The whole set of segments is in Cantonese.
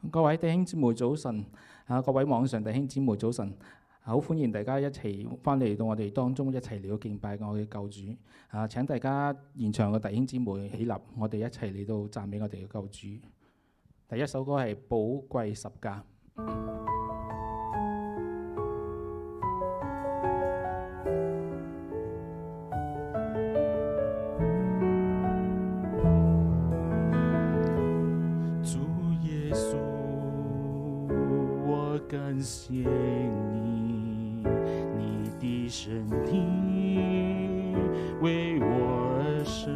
各位弟兄姊妹早晨，各位網上弟兄姊妹早晨，好歡迎大家一齊翻嚟到我哋當中一齊嚟到敬拜我哋嘅救主。請大家現場嘅弟兄姊妹起立，我哋一齊嚟到讚美我哋嘅救主。第一首歌係《寶貴十架》。 感謝你，你的身體為我而生，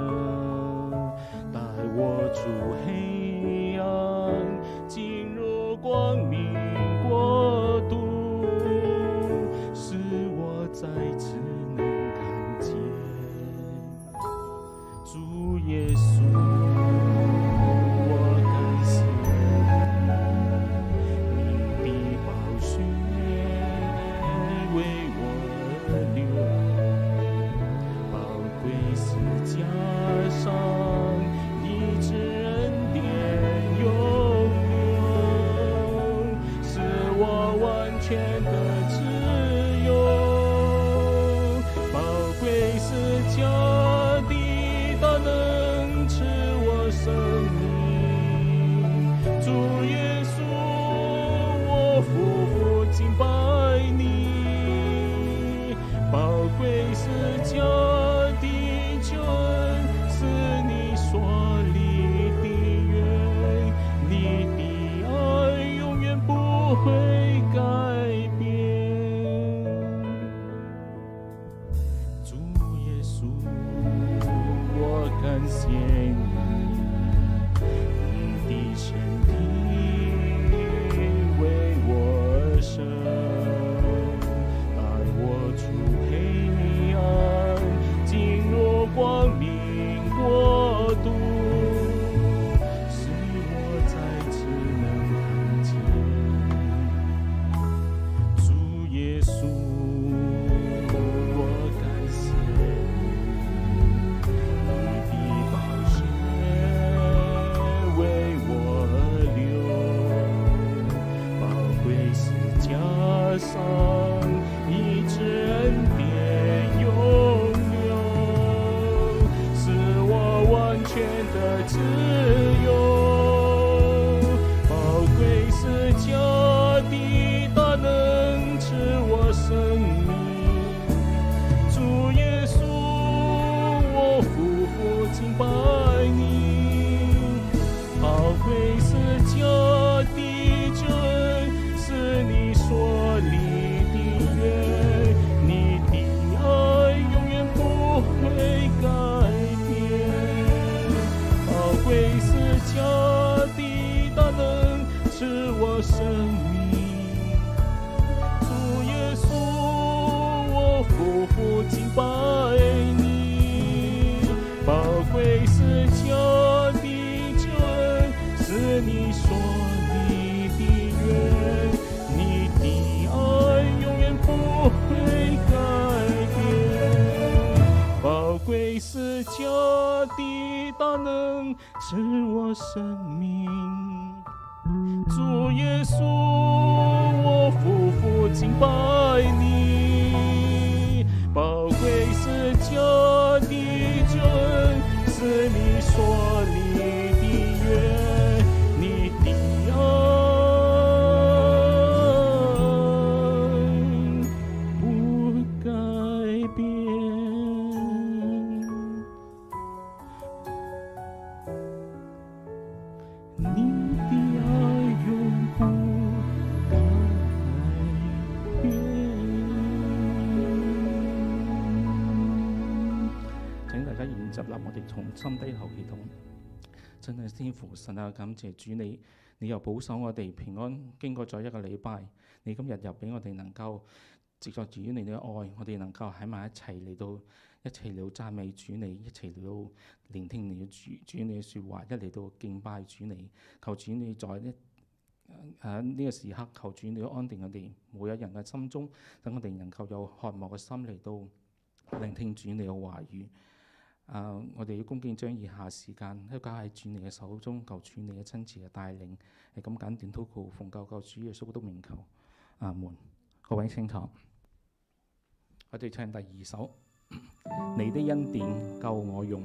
帶我出黑暗，進入光明國度，使我再次能看見主耶穌。 心低頭祈禱，真係天父神啊！感謝主你又保守我哋平安經過咗一個禮拜，你今日又俾我哋能夠藉着主你嘅愛，我哋能夠喺埋一齊嚟到讚美主你，一齊嚟到聆聽你嘅主你嘅説話，一嚟到敬拜主你，求主你在呢個時刻，求主你安定我哋每一人嘅心中，等我哋能夠有渴慕嘅心嚟到聆聽主你嘅話語。 我哋要恭敬將以下時間都交喺主你嘅手中，求主你嘅親自嘅帶領，係咁簡短禱告，奉救主耶穌基督名求，阿門。各位請坐，我哋唱第2首，你的恩典夠我用。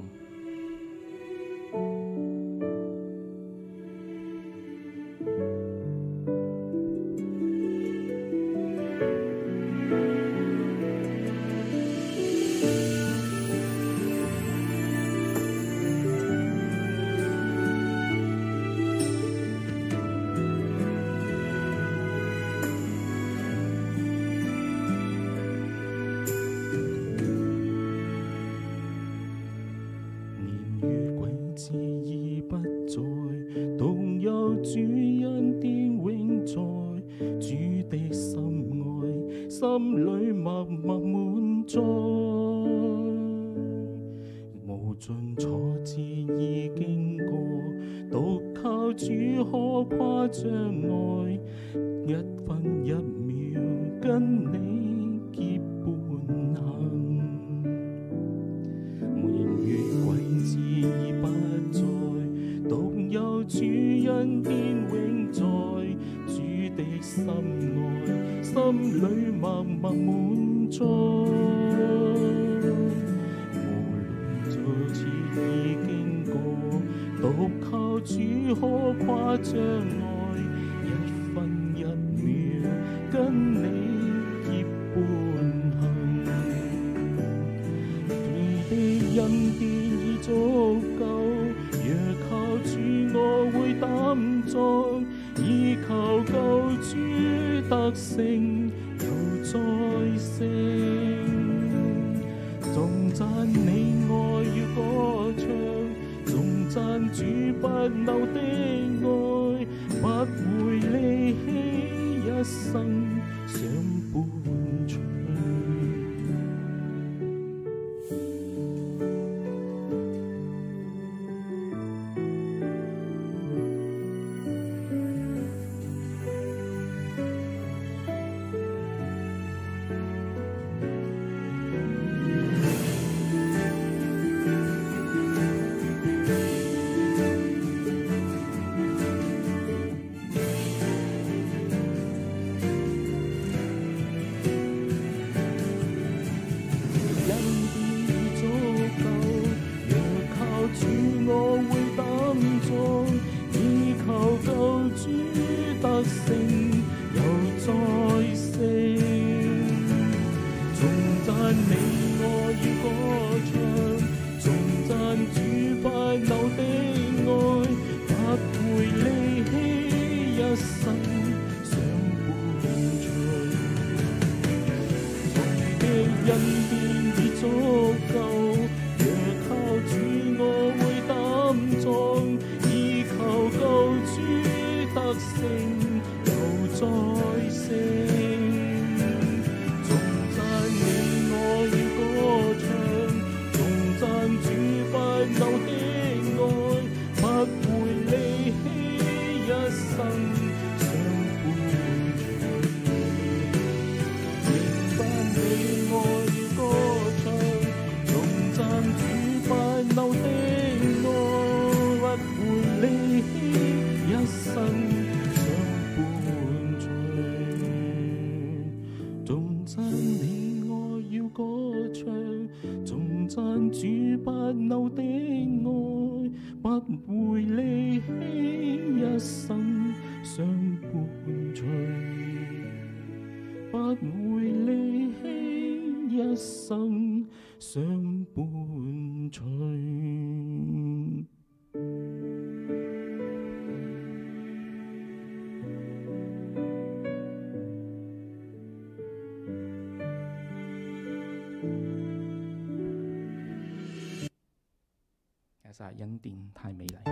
恩典太美麗，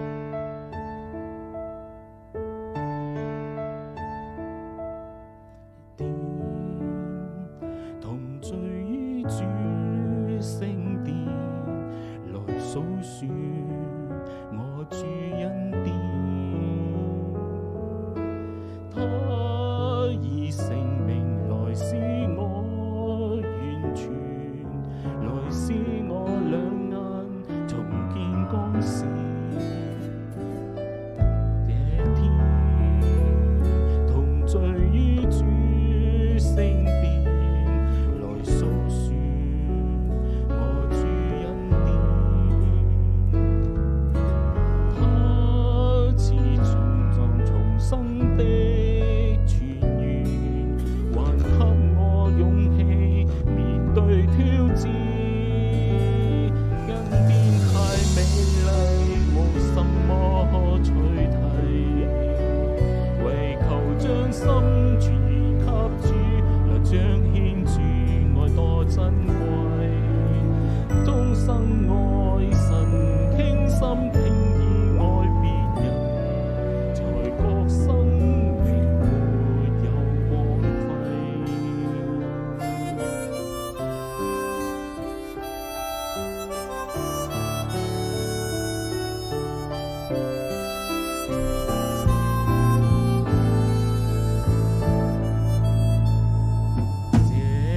同聚於主聖殿，來訴說我主恩典。他以生命來使我完全，來使我兩眼挑戰，恩典太美麗，無什麼可取替，唯求將心全然給主，來彰顯主愛多珍貴，終生愛神，傾心傾意愛別人，才覺生命沒有荒廢。這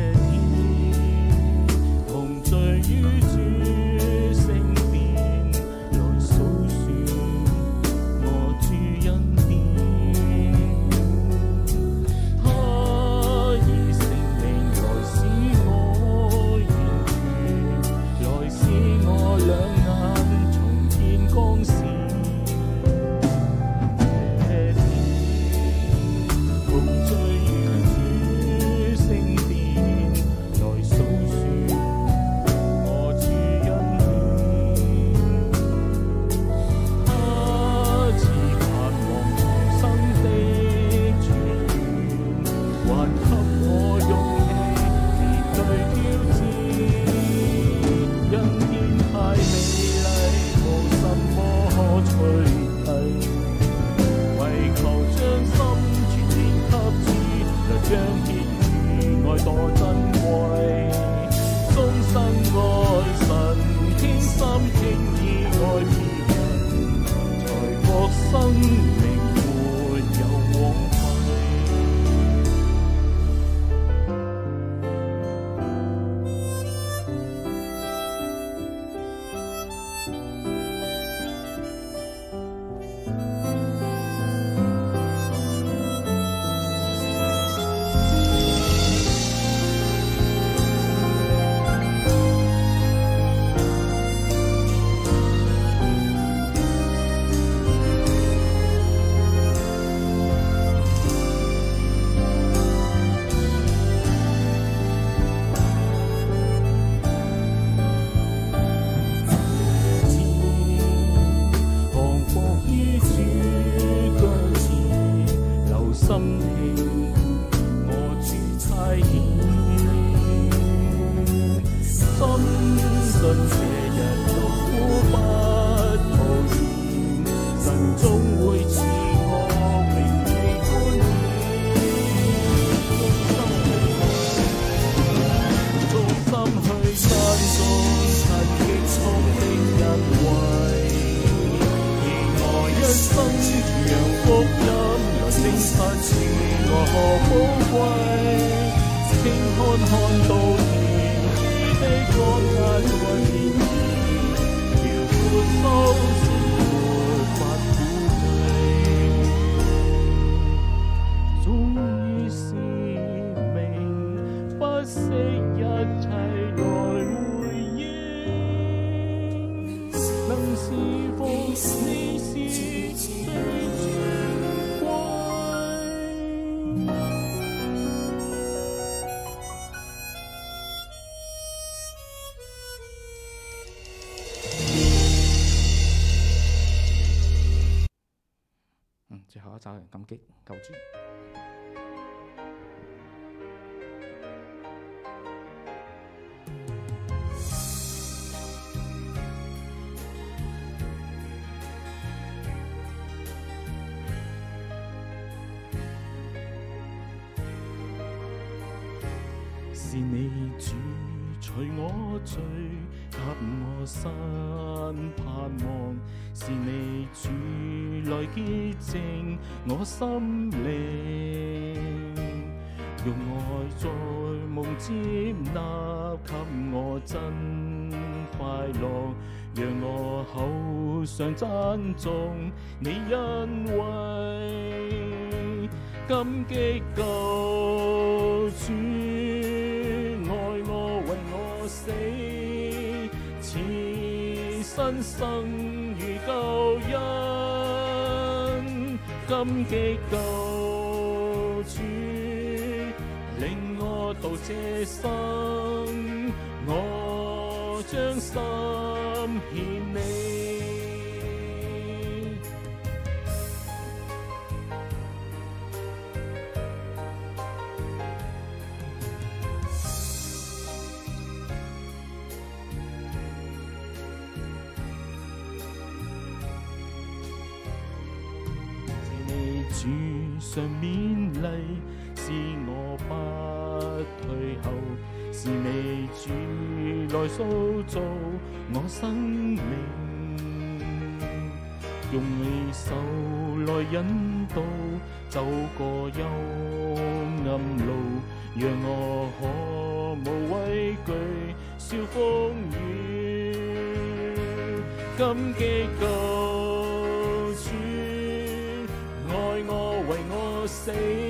天同聚於主聖殿，來訴說我主恩典。他以聖靈來使我完全，來使我兩眼重見光線。這天同聚於主聖殿，來訴說我主恩典。他賜盼望重生的泉源，還給我勇氣面對挑戰。恩典太美麗，無什麼可取替，唯求將心全然給主，來彰顯主愛多珍貴，終生愛神，傾心傾意愛別人，才覺生命沒有荒廢。降伏於主腳前，留心聽我主差遣，深信這日勞苦不徒然，神終會賜我榮美冠冕，衷心去讚頌陳極重的恩惠。一生傳揚福音，來證實自我何寶貴。請看到天主的光壓在面前，遼闊收成沒法估計。終於使命，不惜一切來回應，能侍奉你是最尊貴。 最後一首係感激救主。 是你主除我罪，給我新盼望。是你主來潔淨我心靈，用愛在夢接納，給我真快樂，讓我口上讚頌你恩惠。感激救主愛我為我死，賜新生與救恩。感激救主令我度這生， 將心獻你。主常勉勵，是我不退後，是你主來塑造我生命，用你手來引導，走過幽暗路，讓我可無畏懼，笑風雨，感激救主。愛我為我死，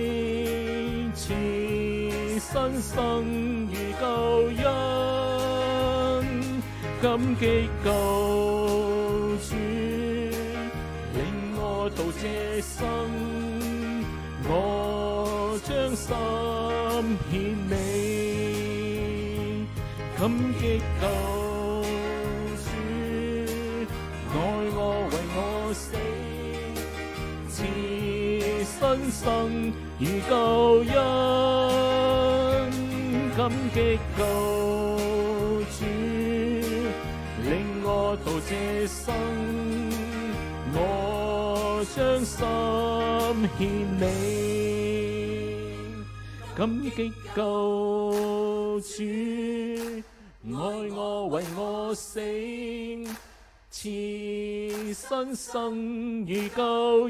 賜新生與救恩，感激救主，領我到這生，我將心獻你，感激救主，愛我為我死。新生與救恩，感激救主，領我到這生，我將心獻你，感激救主，愛我為我死。賜新生與救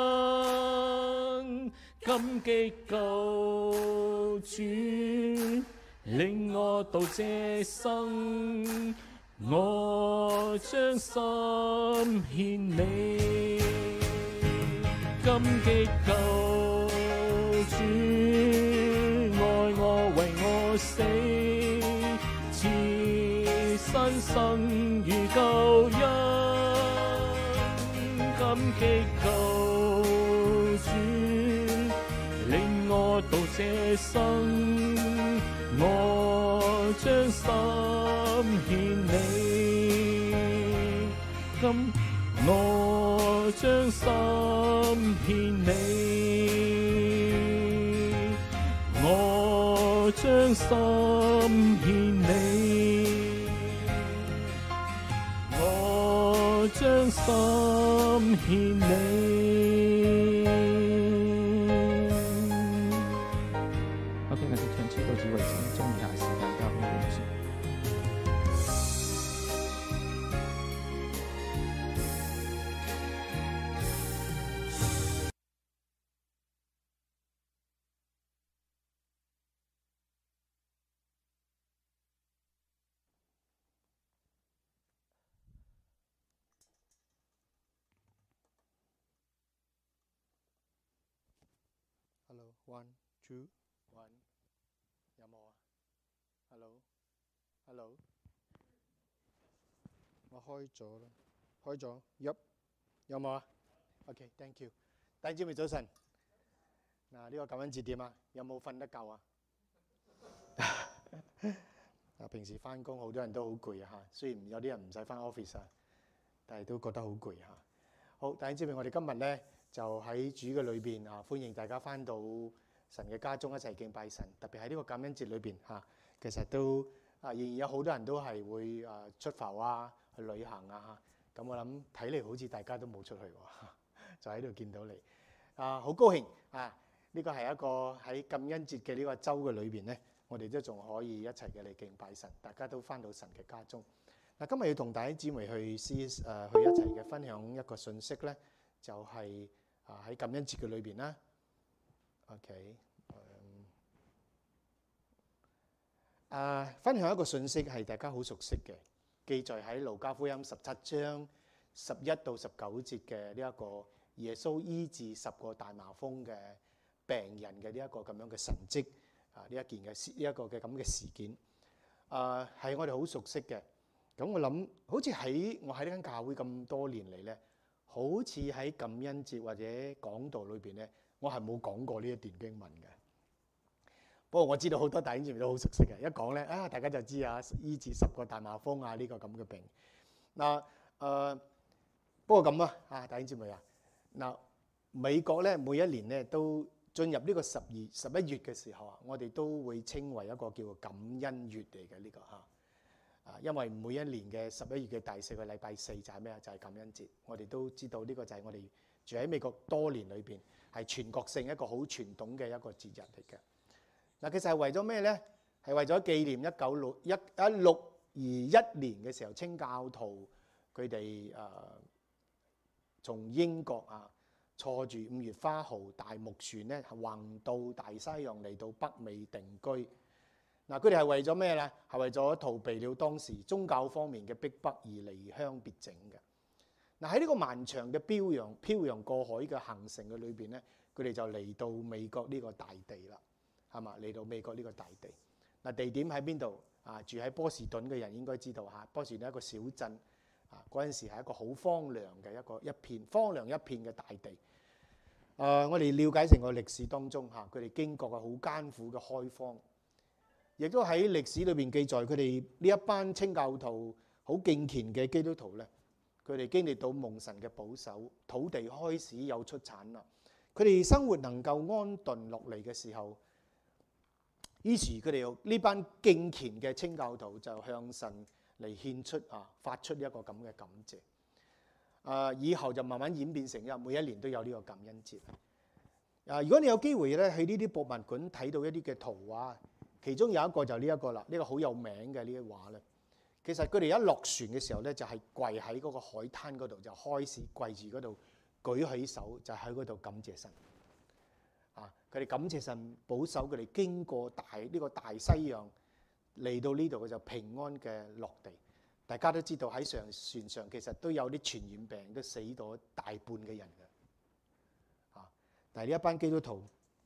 恩，感激救主，領我到這生，我將心獻你，感激救主，愛我為我死。新生與救恩，感激救主，領我到這生，我將心獻你，我將心獻你，我將心獻你。將心獻你。 我今日的唱詩到此為止，將以下時間交俾牧師。 Hello, 1, 2, 1，有冇啊 ？Hello， 我開咗啦，開咗，有冇啊 ？OK，thank you。弟兄姊妹早晨，嗱呢個感恩節點啊？有冇瞓得夠啊？平時翻工好多人都好攰啊嚇，雖然有啲人唔使翻 office 啊，但係都覺得好攰嚇。好，弟兄姊妹，我哋今日咧，就喺主嘅裏邊啊，歡迎大家翻到神嘅家中一齊敬拜神。特別喺呢個感恩節裏邊嚇，其實都仍然有好多人都係會出埠啊、去旅行啊嚇。咁我諗睇嚟好似大家都冇出去喎，就喺度見到你好高興啊！呢個係一個喺感恩節嘅呢個週嘅裏邊咧，我哋都仲可以一齊嘅嚟敬拜神，大家都翻到神嘅家中。嗱，今日要同弟兄姊妹去一齊嘅分享一個信息咧，就係喺感恩節嘅裏邊啦。OK，分享一個信息係大家好熟悉嘅，記載喺路加福音17章11到19節嘅呢一個耶穌醫治10個大麻風嘅病人嘅呢一個咁樣嘅神蹟呢一件嘅呢一個嘅咁嘅事件係我哋好熟悉嘅。咁我諗好似我喺呢間教會咁多年嚟咧，好似喺感恩節或者講道裏邊咧，我係冇講過呢一段經文嘅。 不過我知道好多弟兄姊妹都好熟悉嘅，一講咧大家就知啊，醫治10個大麻風啊呢個咁嘅病。嗱不過咁弟兄姊妹啊，嗱美國咧每一年咧都進入呢個11月嘅時候啊，我哋都會稱為一個叫做感恩月嚟嘅呢個因為每一年嘅11月嘅第4個禮拜4就係咩啊？就係感恩節。我哋都知道呢個就係我哋住喺美國多年裏邊係全國性一個好傳統嘅一個節日嚟嘅。嗱，其實係為咗咩咧？係為咗紀念1621年嘅時候，清教徒佢哋從英國坐住5月花號大木船咧，橫渡大西洋嚟到北美定居。嗱，佢哋係為咗咩咧？係為咗逃避了當時宗教方面嘅逼迫而離鄉別井嘅。嗱，喺呢個漫長嘅漂洋過海嘅行程嘅裏邊咧，佢哋就嚟到美國呢個大地啦，係嘛？嚟到美國呢個大地。嗱，地點喺邊度？住喺波士頓嘅人應該知道波士頓係一個小鎮嗰陣時係一個好荒涼嘅一片荒涼一片嘅大地。我哋了解成個歷史當中佢哋經過嘅好艱苦嘅開荒。亦都喺歷史裏邊記載，佢哋呢一班清教徒好敬虔嘅基督徒咧，佢哋經歷到蒙神嘅保守，土地開始有出產啦。佢哋生活能夠安頓落嚟嘅時候，於是佢哋呢班敬虔嘅清教徒就向神嚟獻出發出一個咁嘅感謝。以後就慢慢演變成每一年都有呢個感恩節。如果你有機會咧去呢啲博物館睇到一啲嘅圖畫。其中有一個就呢一個啦，呢個好有名嘅呢啲畫咧。其實佢哋一落船嘅時候咧，就係跪喺嗰個海灘嗰度，就開始跪住嗰度，舉起手就喺嗰度感謝神。佢哋感謝神保守佢哋經過呢個大西洋嚟到呢度嘅就平安嘅落地。大家都知道喺船上其實都有啲傳染病，都死咗大半嘅人嘅。但係呢一班基督徒，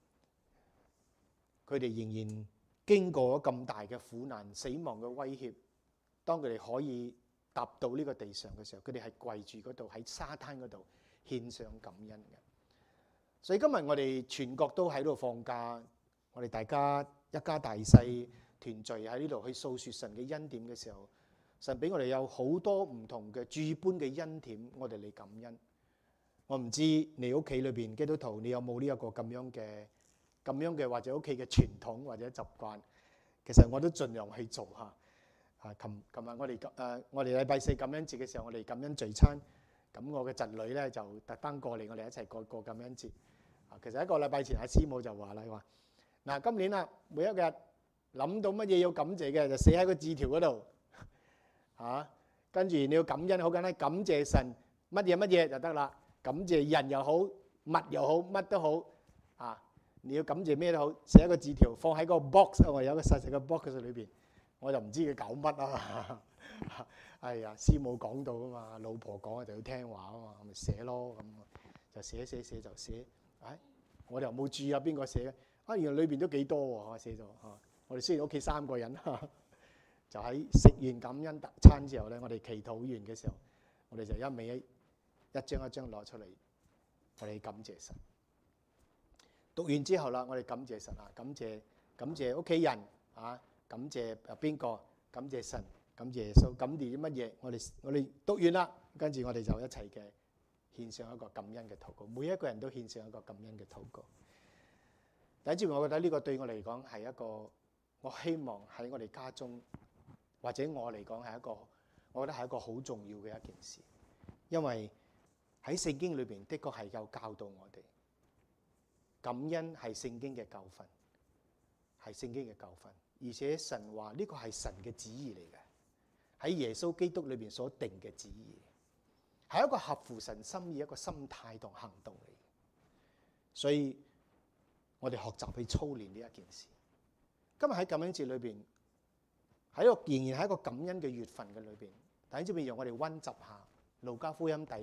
佢哋仍然經過咗咁大嘅苦難、死亡嘅威脅，當佢哋可以踏到呢個地上嘅時候，佢哋係跪住嗰度喺沙灘嗰度獻上感恩嘅。所以今日我哋全國都喺度放假，我哋大家一家大細團聚喺呢度去訴説神嘅恩典嘅時候，神俾我哋有好多唔同嘅諸般嘅恩典，我哋嚟感恩。我唔知你屋企裏邊基督徒，你有冇呢一個咁樣嘅或者屋企嘅傳統或者習慣？其實我都盡量去做下。琴日我哋禮拜4感恩節嘅時候，我哋感恩聚餐，咁我嘅侄女咧就特登過嚟，我哋一齊過感恩節。其實一個禮拜前，阿師母就話啦，話嗱今年啦，每一日諗到乜嘢要感謝嘅，就寫喺個字條嗰度跟住你要感恩，好簡單，感謝神乜嘢就得啦。感謝人又好，物又好，乜都好你要感謝咩都好，寫一個字條放喺個 box， 我有一個細細嘅 box 裏邊，我就唔知佢搞乜係啊，師母講到啊嘛，老婆講就要聽話啊嘛，咪寫咯，咁就寫就寫。我哋又冇注意邊個寫嘅，原來裏邊都幾多喎，寫咗我哋雖然屋企3個人就喺食完感恩特餐之後咧，我哋祈禱完嘅時候，我哋就一味一張一張攞出嚟，我哋感謝神。讀完之後啦，我哋感謝神感謝屋企人感謝邊個，感謝神，感謝耶穌，感謝啲乜嘢？我哋讀完啦，跟住我哋就一齊嘅獻上一個感恩嘅禱告。每一個人都獻上一個感恩嘅禱告。第一，我覺得呢個對我嚟講係一個，我希望喺我哋家中或者我嚟講係一個，我覺得係一個好重要嘅一件事，因為喺聖經裏邊的確係有教導我哋。感恩係聖經嘅教訓，係聖經嘅教訓，而且神話呢個係神嘅旨意嚟嘅，喺耶穌基督裏邊所定嘅旨意，係一個合乎神心意一個心態同行動嚟嘅。所以我哋學習去操練呢一件事。今日喺感恩節裏邊，喺個仍然喺一個感恩嘅月份嘅裏邊，弟兄姊妹讓我哋溫習下路加福音第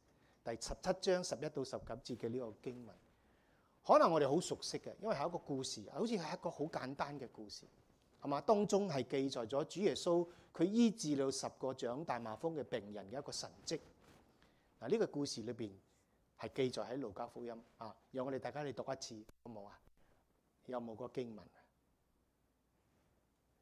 17章11到19節嘅呢個經文。可能我哋好熟悉嘅，因為係一個故事，好似係一個好簡單嘅故事，係嘛？當中係記載咗主耶穌佢醫治了10個長大麻風嘅病人嘅一個神蹟。嗱，呢個故事裏邊係記載喺路加福音讓我哋大家嚟讀一次，好冇啊？有冇個經文？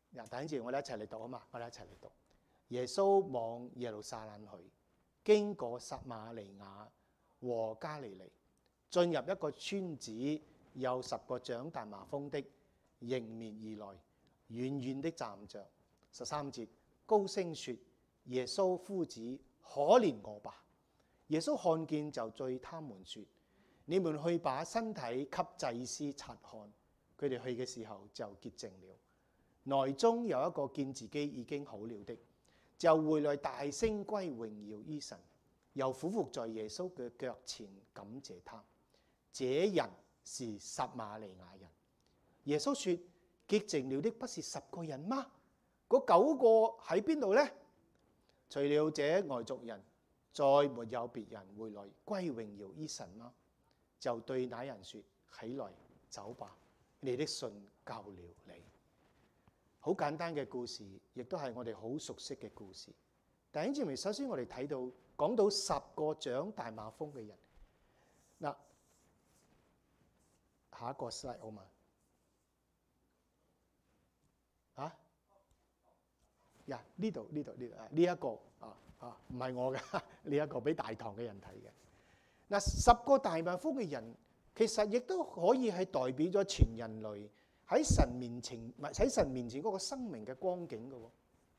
嗱，弟兄姊妹，我哋一齊嚟讀啊嘛，我哋一齊嚟讀。耶穌往耶路撒冷去，經過撒瑪利亞和加利利，進入一個村子，有10個長大麻風的迎面而來，遠遠的站着。13節，高聲說：耶穌夫子，可憐我吧！耶穌看見就對他們說：你們去把身體給祭司察看。佢哋去嘅時候就潔淨了。內中有一個見自己已經好了的，就回來大聲歸榮耀於神，又俯伏在耶穌嘅腳前感謝他。這人是撒瑪利亞人。耶穌說：潔淨了的不是10個人嗎？嗰9個喺邊度呢？除了這外族人，再沒有別人回來歸榮耀於神嗎？就對那人說：起來走吧，你的信救了你。好簡單嘅故事，亦都係我哋好熟悉嘅故事。弟兄姊妹，首先我哋睇到講到10個長大麻風嘅人。嗱，下一個 slide 好嘛？啊？呀，呢度呢一個唔係我嘅，呢一個俾大堂嘅人睇嘅。嗱，10個大麻風嘅人，其實亦都可以係代表咗全人類喺神面前嗰個生命嘅光景嘅喎。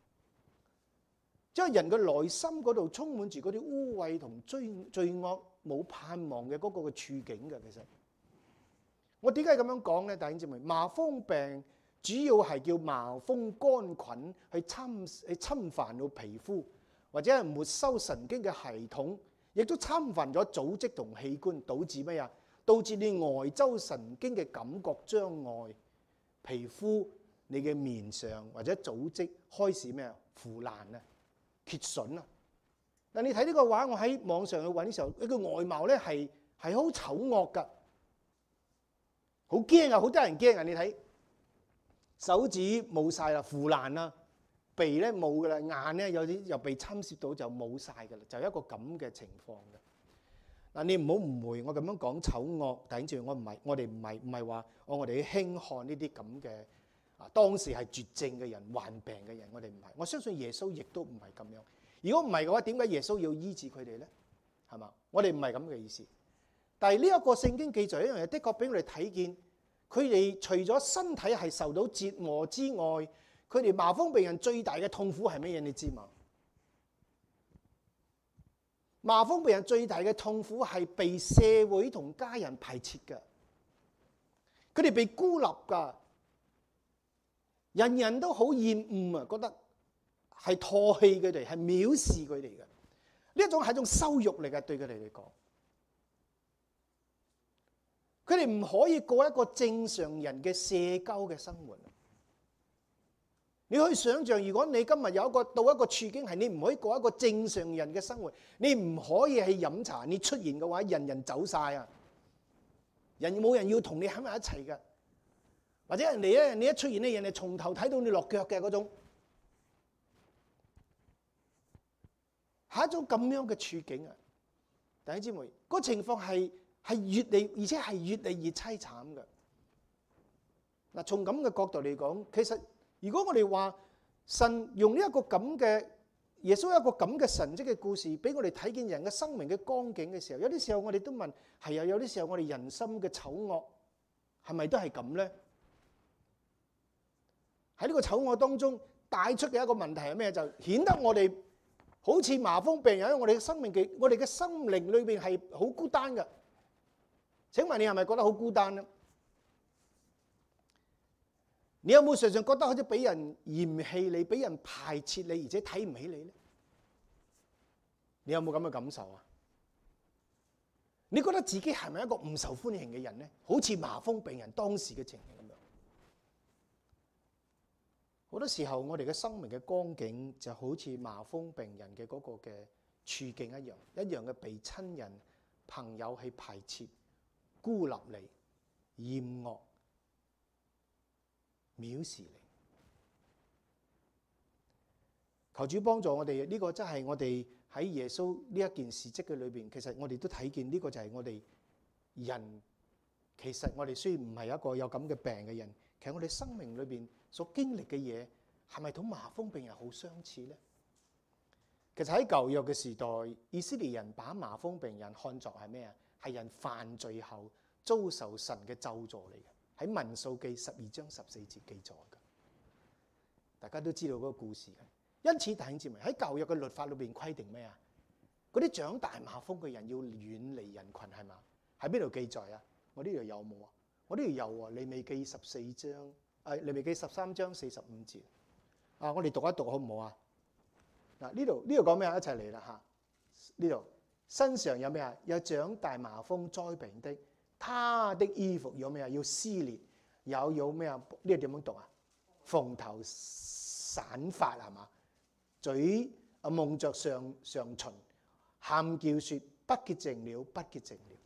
即係人嘅內心嗰度充滿住嗰啲污穢同罪惡冇盼望嘅嗰個嘅處境嘅。其實我點解咁樣講咧？弟兄姊妹，麻風病主要係叫麻風桿菌去侵犯到皮膚，或者係沒收神經嘅系統，亦都侵犯咗組織同器官，導致咩啊？導致你外周神經嘅感覺障礙，皮膚你嘅面上或者組織開始咩啊？腐爛啊，缺損啊。嗱，你睇呢個畫，我喺網上去揾嘅時候，呢個外貌咧係好醜惡㗎，好驚啊！好多人驚啊！你睇手指冇晒啦，腐爛啦，鼻咧冇㗎啦，眼咧有啲又被侵蝕到就冇晒㗎啦，就一個咁嘅情況嘅。嗱，你唔好誤會，我咁樣講醜惡，頂住我哋唔係話我哋輕看呢啲咁嘅當時係絕症嘅人、患病嘅人，我哋唔係。我相信耶穌亦都唔係咁樣。如果唔係嘅話，點解耶穌要醫治佢哋咧？係嘛？我哋唔係咁嘅意思。但係呢一個聖經記載一樣嘢，的確俾我哋睇見，佢哋除咗身體係受到折磨之外，佢哋麻風病人最大嘅痛苦係乜嘢？你知嘛？麻風病人最大嘅痛苦係被社會同家人排斥嘅，佢哋被孤立㗎，人人都好厭惡啊，覺得係唾棄佢哋，係藐視佢哋嘅。呢一種係一種羞辱嚟嘅，對佢哋嚟講，佢哋唔可以過一個正常人嘅社交嘅生活。你可以想象，如果你今日有到一個處境係你唔可以過一個正常人嘅生活，你唔可以去飲茶，你出現嘅話，人人走晒啊！冇人要同你喺埋一齊嘅，或者人哋咧，你一出現咧，人哋從頭睇到你落腳嘅嗰種，係一種咁樣嘅處境啊！弟兄姊妹，嗰情況係越嚟，而且係越嚟越凄慘嘅。嗱，從咁嘅角度嚟講，其實如果我哋話神用呢一個咁嘅耶穌一個咁嘅神蹟嘅故事，俾我哋睇見人嘅生命嘅光景嘅時候，有啲時候我哋都問，係啊，有啲時候我哋人心嘅醜惡係咪都係咁咧？喺呢個醜惡當中帶出嘅一個問題係咩？就顯得我哋好似麻風病人，我哋嘅生命我哋嘅心靈裏邊係好孤單嘅。請問你係咪覺得好孤單咧？你有冇常常覺得好似俾人嫌棄你、俾人排斥你，而且睇唔起你咧？你有冇咁嘅感受啊？你覺得自己係咪一個唔受歡迎嘅人咧？好似麻風病人當時嘅情形咁樣。好多時候，我哋嘅生命嘅光景就好似麻風病人嘅嗰個嘅處境一樣嘅被親人、朋友去排斥、孤立你、厭惡、藐視你。求主幫助我哋，呢個真係我哋喺耶穌呢一件事蹟嘅裏邊，其實我哋都睇見呢個就係我哋人。其實我哋雖然唔係一個有咁嘅病嘅人，其實我哋生命裏邊所經歷嘅嘢係咪同麻風病人好相似呢？其實喺舊約嘅時代，以色列人把麻風病人看作係咩啊？係人犯罪後遭受神嘅咒詛嚟嘅，喺民數記12章14節記載嘅。大家都知道嗰個故事嘅。因此弟兄姊妹，喺舊約嘅律法裏邊規定咩啊？嗰啲長大麻風嘅人要遠離人群，係嘛？喺邊度記載啊？我呢度有冇啊？我呢度有喎，利未記14章，利未記13章45節。我哋讀一讀好唔好啊？嗱，呢度講咩啊？一齊嚟啦嚇！呢度身上有咩啊？有長大麻風災病的，他的衣服有咩啊？要撕裂，有咩啊？呢個點樣讀啊？蓬頭散髮係嘛？嘴蒙着上唇，喊叫說不潔淨了，不潔淨了。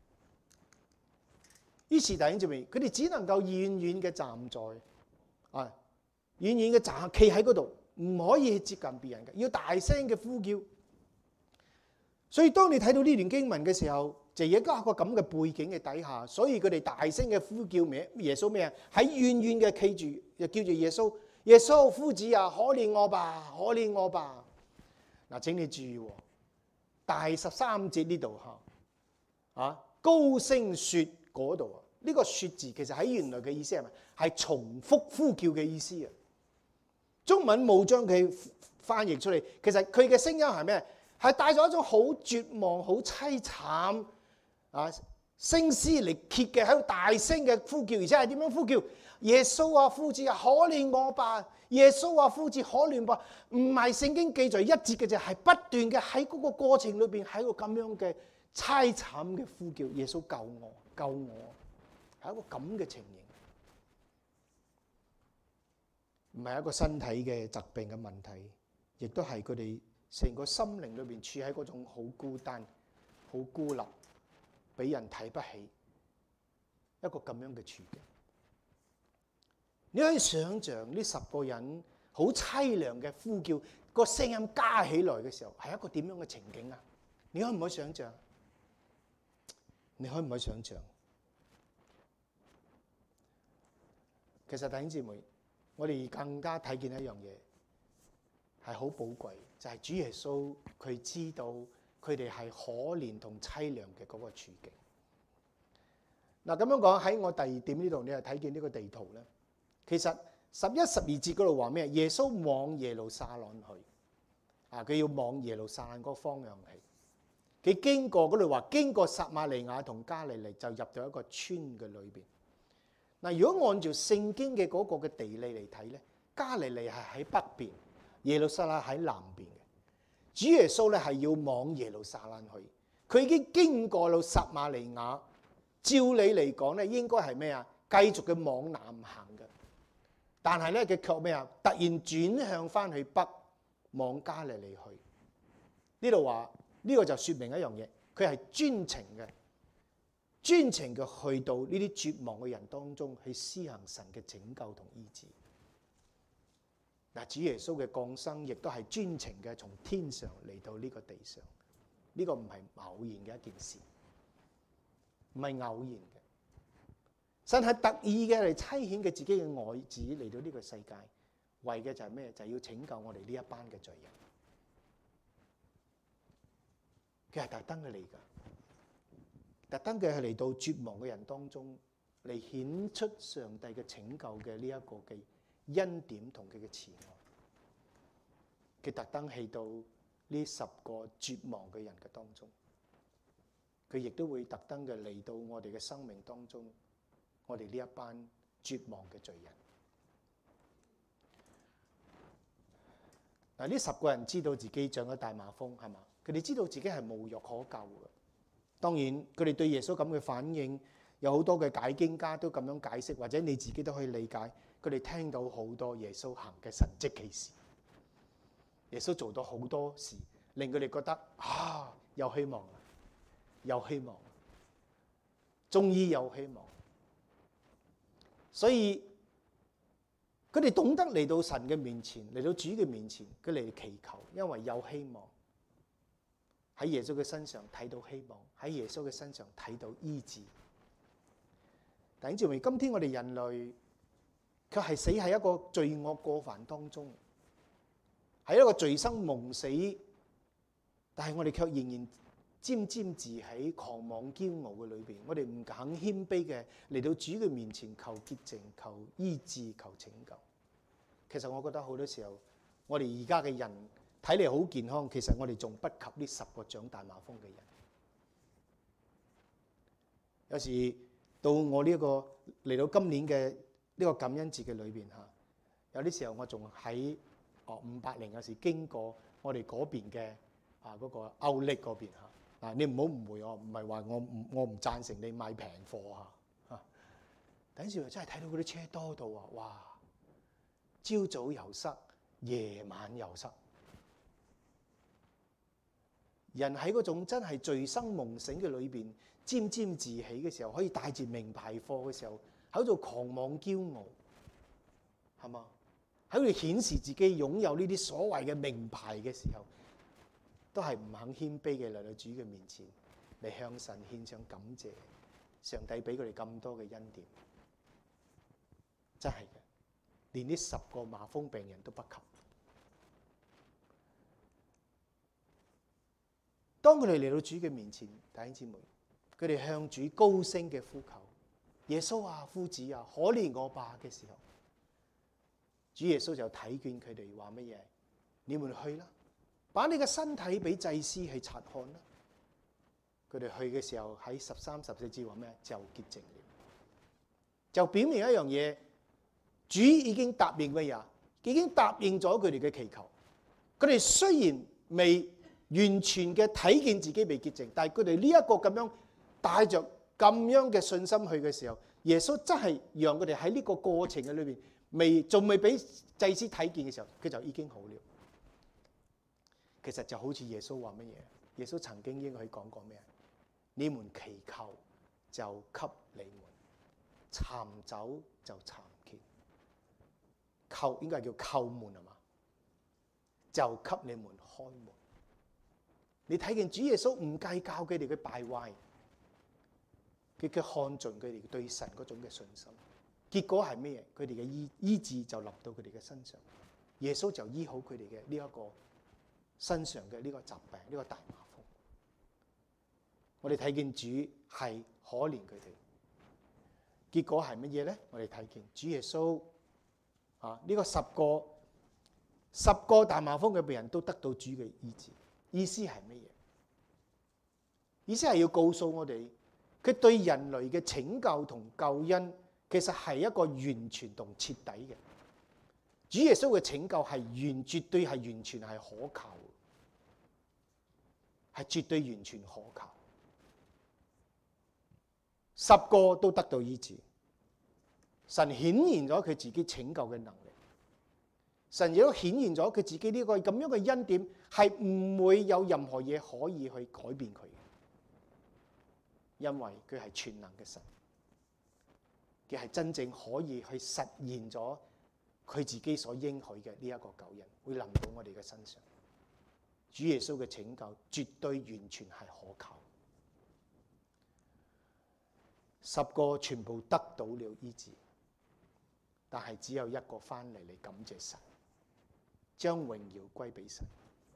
於是弟兄姊妹，佢哋只能夠遠遠嘅站在遠遠嘅企喺嗰度，唔可以接近別人嘅，要大聲嘅呼叫。所以當你睇到呢段經文嘅時候，就而家一個咁嘅背景嘅底下，所以佢哋大聲嘅呼叫耶穌咩啊？喺遠遠嘅企住，又叫住耶穌，耶穌夫子啊，可憐我吧，可憐我吧。嗱，請你注意喎，第13節呢度高聲説嗰度啊，呢個説字其實喺原來嘅意思係咪？係重複呼叫嘅意思啊。中文冇將佢翻譯出嚟，其實佢嘅聲音係咩？係帶咗一種好絕望、好凄慘聲嘶力竭嘅喺度大聲嘅呼叫，而且係點樣呼叫？耶穌啊，夫子啊，可憐我吧！耶穌啊，夫子，可憐吧！唔係聖經記載一節嘅啫，係不斷嘅喺嗰個過程裏邊喺個咁樣嘅凄慘嘅呼叫，耶穌救我，救我，係一個咁嘅情形，唔係一個身體嘅疾病嘅問題，亦都係佢哋成個心靈裏邊處喺嗰種好孤單、好孤立，俾人睇不起一個咁樣嘅處境。你可以想像呢10個人好凄涼嘅呼叫，個聲音加起來嘅時候，係一個點樣嘅情景啊？你可唔可以想像？你可唔可以想像？其實弟兄姊妹，我哋更加睇見一樣嘢係好寶貴，就係主耶穌佢知道佢哋係可憐同凄涼嘅嗰個處境。嗱，咁樣講喺我第2點呢度，你係睇見呢個地圖咧。其實11、12節嗰度話咩？耶穌往耶路撒冷去，佢要往耶路撒冷嗰個方向去。佢經過嗰度話，經過撒瑪利亞同加利利，就入到一個村嘅裏邊。嗱，如果按照聖經嘅嗰個嘅地理嚟睇咧，加利利係喺北邊，耶路撒冷喺南邊嘅。主耶穌咧係要往耶路撒冷去，佢已經經過到撒瑪利亞，照理嚟講咧應該係咩啊？繼續嘅往南行嘅。但係咧，佢卻咩啊？突然轉向翻去北，往加利利去。呢度話呢個就説明一樣嘢，佢係專程嘅去到呢啲絕望嘅人當中去施行神嘅拯救同醫治。嗱，主耶穌嘅降生亦都係專程嘅從天上嚟到呢個地上，呢個唔係偶然嘅一件事，唔係偶然嘅。神係特意嘅嚟差遣嘅自己嘅愛子嚟到呢個世界，為嘅就係咩？就係要拯救我哋呢一班嘅罪人。佢係特登嘅嚟㗎，特登嘅係嚟到絕望嘅人當中嚟顯出上帝嘅拯救嘅呢一個嘅恩典同佢嘅慈愛。佢特登去到呢10個絕望嘅人嘅當中，佢亦都會特登嘅嚟到我哋嘅生命當中。我哋呢一班絕望嘅罪人，嗱，呢10個人知道自己長咗大麻風，係嘛？佢哋知道自己係無藥可救嘅。當然，佢哋對耶穌咁嘅反應，有好多嘅解經家都咁樣解釋，或者你自己都可以理解。佢哋聽到好多耶穌行嘅神蹟奇事，耶穌做到好多事，令佢哋覺得有希望，有希望，終於有希望。所以佢哋懂得嚟到神嘅面前，嚟到主嘅面前，佢嚟祈求，因為有希望。喺耶穌嘅身上睇到希望，喺耶穌嘅身上睇到醫治。弟兄姊妹，今天我哋人類卻係死喺一個罪惡過犯當中，喺一個罪生夢死，但係我哋卻仍然沾沾自喜、狂妄驕傲嘅裏邊，我哋唔肯謙卑嘅嚟到主嘅面前求潔淨、求醫治、求拯救。其實我覺得好多時候，我哋而家嘅人睇嚟好健康，其實我哋仲不及呢10個長大麻風嘅人。有時到我呢個嚟到今年嘅呢個感恩節嘅裏邊嚇，有啲時候我仲喺580有時經過我哋嗰邊嘅嗰個歐力嗰邊嚇。你唔好誤會我，唔係話我唔贊成你買平貨嚇。等陣時真係睇到嗰啲車多到啊！哇，朝早又塞，夜晚又塞。人喺嗰種真係醉生夢醒嘅裏邊，沾沾自喜嘅時候，可以帶住名牌貨嘅時候，喺度狂妄驕傲，係嘛？喺度顯示自己擁有呢啲所謂嘅名牌嘅時候，都係唔肯謙卑嘅嚟到主嘅面前，嚟向神獻上感謝。上帝俾佢哋咁多嘅恩典，真係嘅，連呢10個麻風病人都不及。當佢哋嚟到主嘅面前，弟兄姊妹，佢哋向主高聲嘅呼求：耶穌啊，夫子啊，可憐我吧嘅時候，主耶穌就睇見佢哋話乜嘢？你們去啦，把你嘅身體俾祭司去察看啦。佢哋去嘅時候喺13、14節話咩？就潔淨了，就表明一樣嘢，主已經答應乜嘢？已經答應咗佢哋嘅祈求。佢哋雖然未完全嘅睇見自己被潔淨，但係佢哋呢一個咁樣帶着咁樣嘅信心去嘅時候，耶穌真係讓佢哋喺呢個過程嘅裏邊，仲未俾祭司睇見嘅時候，佢就已經好了。其實就好似耶穌話乜嘢？耶穌曾經應許講過咩？你們祈求就給你們，尋找就尋見，叩應該係叫叩門係嘛？就給你們開門。你睇見主耶穌唔計較佢哋嘅敗壞，佢嘅看盡佢哋對神嗰種嘅信心，結果係咩嘢？佢哋嘅醫治就臨到佢哋嘅身上，耶穌就醫好佢哋嘅呢一個身上嘅呢個疾病，呢個大麻風。我哋睇見主係可憐佢哋，結果係乜嘢咧？我哋睇見主耶穌呢個10個大麻風嘅病人都得到主嘅醫治。意思係乜嘢？意思係要告訴我哋，佢對人類嘅拯救同救恩，其實係一個完全同徹底嘅。主耶穌嘅拯救係絕對係完全係可靠，係絕對完全可靠。10個都得到醫治，神顯現咗佢自己拯救嘅能力。神亦都顯現咗佢自己呢個咁樣嘅恩典，係唔會有任何嘢可以去改變佢嘅，因為佢係全能嘅神，佢係真正可以去實現咗佢自己所應許嘅呢一個救恩，會臨到我哋嘅身上。主耶穌嘅拯救絕對完全係可靠。10個全部得到了醫治，但係只有1個翻嚟嚟感謝神，將榮耀歸俾神。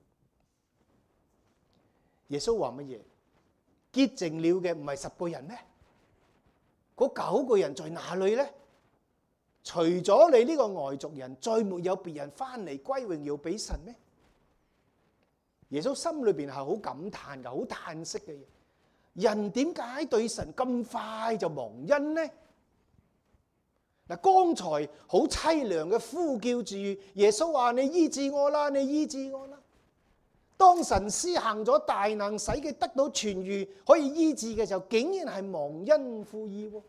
耶穌話乜嘢？潔淨了嘅唔係10個人咩？嗰9個人在哪裏呢？除咗你呢個外族人，再沒有別人翻嚟歸榮耀俾神咩？耶穌心裏邊係好感嘆嘅，好嘆息嘅。人點解對神咁快就忘恩呢？嗱，剛才好淒涼嘅呼叫住耶穌話：你醫治我啦，你醫治我啦。當神施行咗大能，使佢得到痊癒，可以醫治嘅時候，竟然係忘恩負義喎。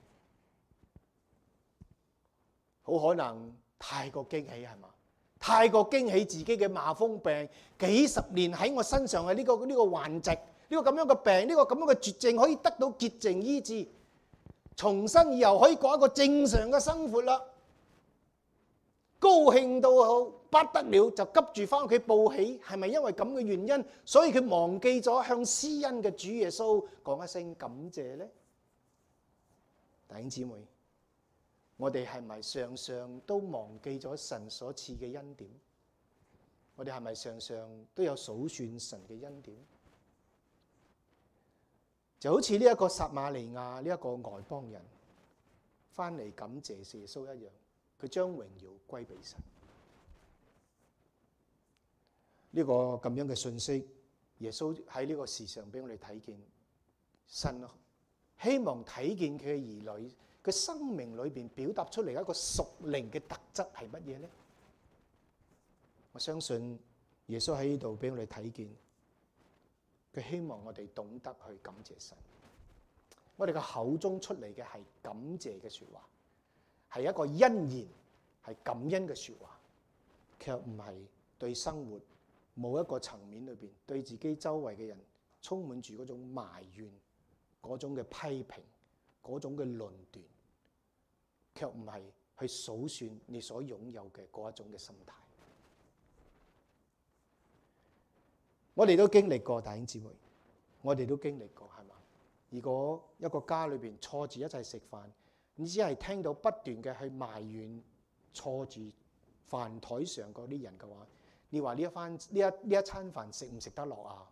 好可能太過驚喜係嘛？太過驚喜自己嘅麻風病，幾十年喺我身上嘅呢個患疾，呢個咁樣嘅病，呢個咁樣嘅絕症，可以得到潔淨醫治。重生以後可以過一個正常嘅生活啦，高興到好不得了，就急住翻屋企報喜。係咪因為咁嘅原因，所以佢忘記咗向施恩嘅主耶穌講一聲感謝呢？弟兄姊妹， 我哋係咪常常都忘記咗神所賜嘅恩典？我哋係咪常常都有數算神嘅恩典？就好似呢一個撒瑪利亞呢一個外邦人翻嚟感謝耶穌一樣，佢將榮耀歸俾神。呢個咁樣嘅信息，耶穌喺呢個時常俾我哋睇見，神希望睇見佢嘅兒女佢生命裏邊表達出嚟一個屬靈嘅特質係乜嘢呢？我相信耶穌喺呢度俾我哋睇見，佢希望我哋懂得去感謝神。我哋嘅口中出嚟嘅係感謝嘅說話，係一個恩言，係感恩嘅說話，卻唔係對生活某一個層面裏邊對自己周圍嘅人充滿住嗰種埋怨、嗰種嘅批評、嗰種嘅論斷，卻唔係去數算你所擁有嘅嗰一種嘅心態。我哋都經歷過，弟兄姊妹，我哋都經歷過，係嘛？如果一個家裏邊坐住一齊食飯，你只係聽到不斷嘅去埋怨坐住飯台上嗰啲人嘅話，你話呢一餐飯食唔食得落啊？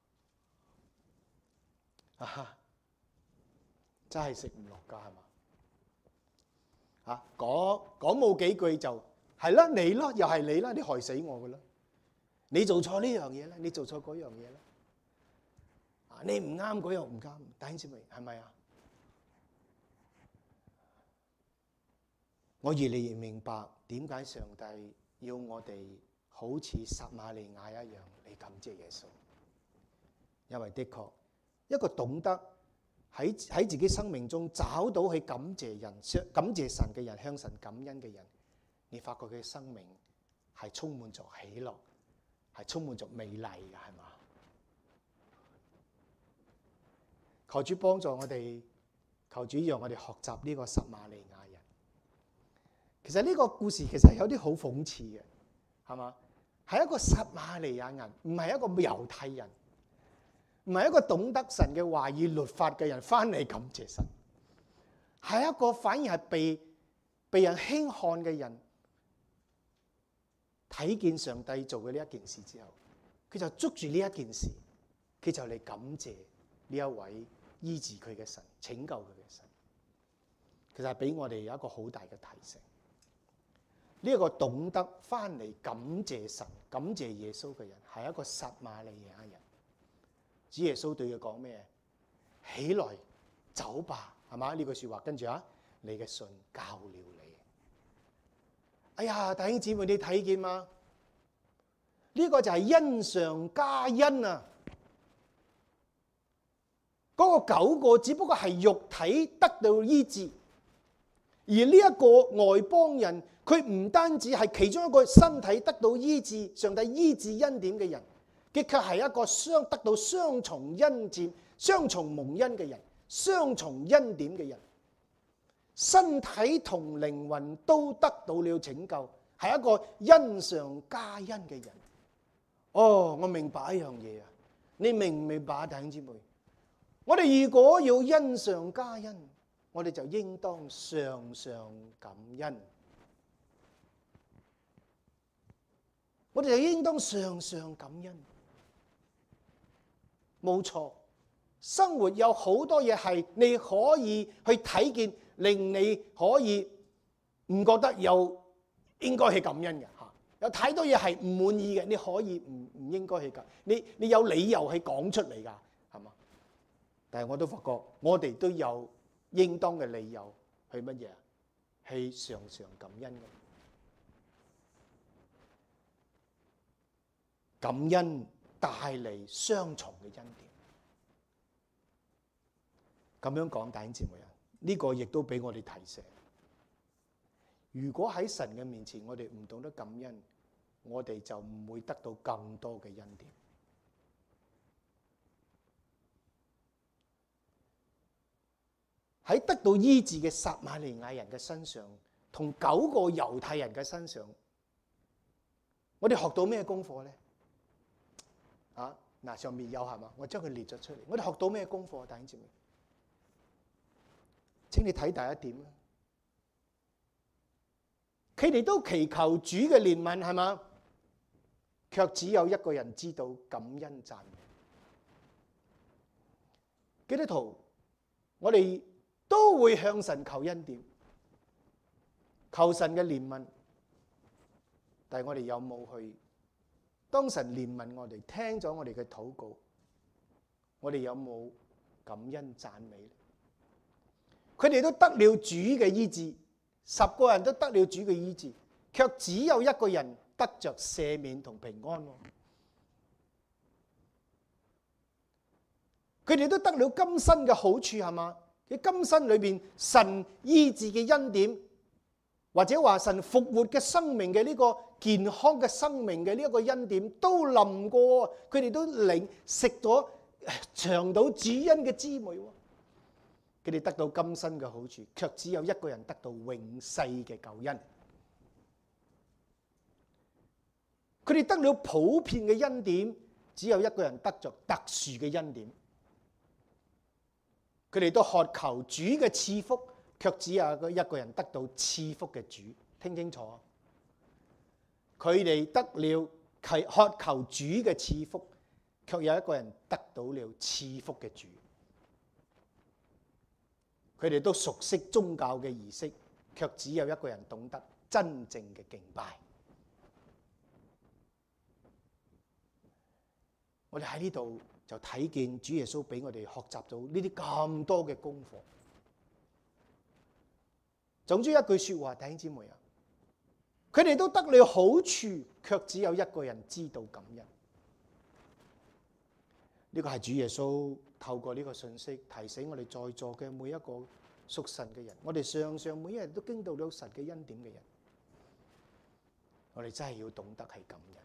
真係食唔落㗎，係嘛？講冇幾句就係啦，你咯，又係你啦，你害死我㗎啦！你做錯呢樣嘢咧，你做錯嗰樣嘢咧，你唔啱嗰樣唔啱，弟兄姊妹係咪啊？我越嚟越明白點解上帝要我哋好似撒瑪利亞一樣嚟感謝耶穌，因為的確一個懂得喺自己生命中找到去感謝人、感謝神嘅人、向神感恩嘅人，你發覺佢嘅生命係充滿咗喜樂，係充滿咗美麗嘅，係嘛？求主幫助我哋，求主讓我哋學習呢個撒瑪利亞人。其實呢個故事其實有啲好諷刺嘅，係嘛？係一個撒瑪利亞人，唔係一個猶太人，唔係一個懂得神嘅話語律法嘅人翻嚟感謝神，係一個反而係被人輕看嘅人。睇見上帝做嘅呢一件事之後，佢就捉住呢一件事，佢就嚟感謝呢一位醫治佢嘅神、拯救佢嘅神。其實係俾我哋有一個好大嘅提醒。呢一個懂得翻嚟感謝神、感謝耶穌嘅人，係一個撒瑪利亞人。主耶穌對佢講咩？起來，走吧，係嘛？呢句說話跟住你嘅信教了你。哎呀，弟兄姊妹，你睇見嗎？呢個就係恩上加恩啊！嗰個9個只不過係肉體得到醫治，而呢一個外邦人，佢唔單止係其中一個身體得到醫治、上帝醫治恩典嘅人，佢卻係一個得到雙重恩賜、雙重蒙恩嘅人、雙重恩典嘅人。身體同靈魂都得到了拯救，係一個恩上加恩嘅人。哦，我明白一樣嘢啊！你明唔明白啊，弟兄姊妹？我哋如果要恩上加恩，我哋就應當常常感恩。我哋就應當常常感恩。冇錯，生活有好多嘢係你可以去睇見，令你可以唔覺得有應該去感恩嘅嚇，有太多嘢係唔滿意嘅，你可以唔應該去感，你有理由去講出嚟㗎，係嘛？但係我都發覺，我哋都有應當嘅理由去乜嘢？去常常感恩嘅。感恩帶嚟雙重嘅恩典。咁樣講，弟兄姊妹啊！呢個亦都俾我哋提醒，如果喺神嘅面前，我哋唔懂得感恩，我哋就唔會得到更多嘅恩典。喺得到醫治嘅撒瑪利亞人嘅身上，同9個猶太人嘅身上，我哋學到咩功課呢？上面有係嘛？我將佢列咗出嚟。我哋學到咩功課，弟兄姊妹？請你睇第一點啦。 佢哋都祈求主嘅憐憫，係嘛？卻只有一個人知道感恩讚美。基督徒，我哋都會向神求恩典，求神嘅憐憫，但係我哋有冇去？當神憐憫我哋，聽咗我哋嘅禱告，我哋有冇感恩讚美呢？佢哋都得了主嘅醫治，10個人都得了主嘅醫治，卻只有一個人得着赦免同平安。佢哋都得了今生嘅好處，係嘛？喺今生裏邊，神醫治嘅恩典，或者話神復活嘅生命嘅呢個健康嘅生命嘅呢一個恩典，都臨過，佢哋都食咗嘗到主恩嘅滋味。佢哋得到今生嘅好處，卻只有一個人得到永世嘅救恩。佢哋得了普遍嘅恩典，只有一個人得着特殊嘅恩典。佢哋都渴求主嘅賜福，卻只有一個人得到賜福嘅主。聽清楚，佢哋得了渴求主嘅賜福，卻有一個人得到了賜福嘅主。佢哋都熟悉宗教嘅儀式，卻只有一個人懂得真正嘅敬拜。我哋喺呢度就睇見主耶穌俾我哋學習到呢啲咁多嘅功課。總之一句說話，弟兄姊妹啊，佢哋都得了好處，卻只有一個人知道感恩。呢個係主耶穌透過呢個信息提醒我哋在座嘅每一個屬神嘅人，我哋常常每一日都經歷到神嘅恩典嘅人，我哋真係要懂得係感恩，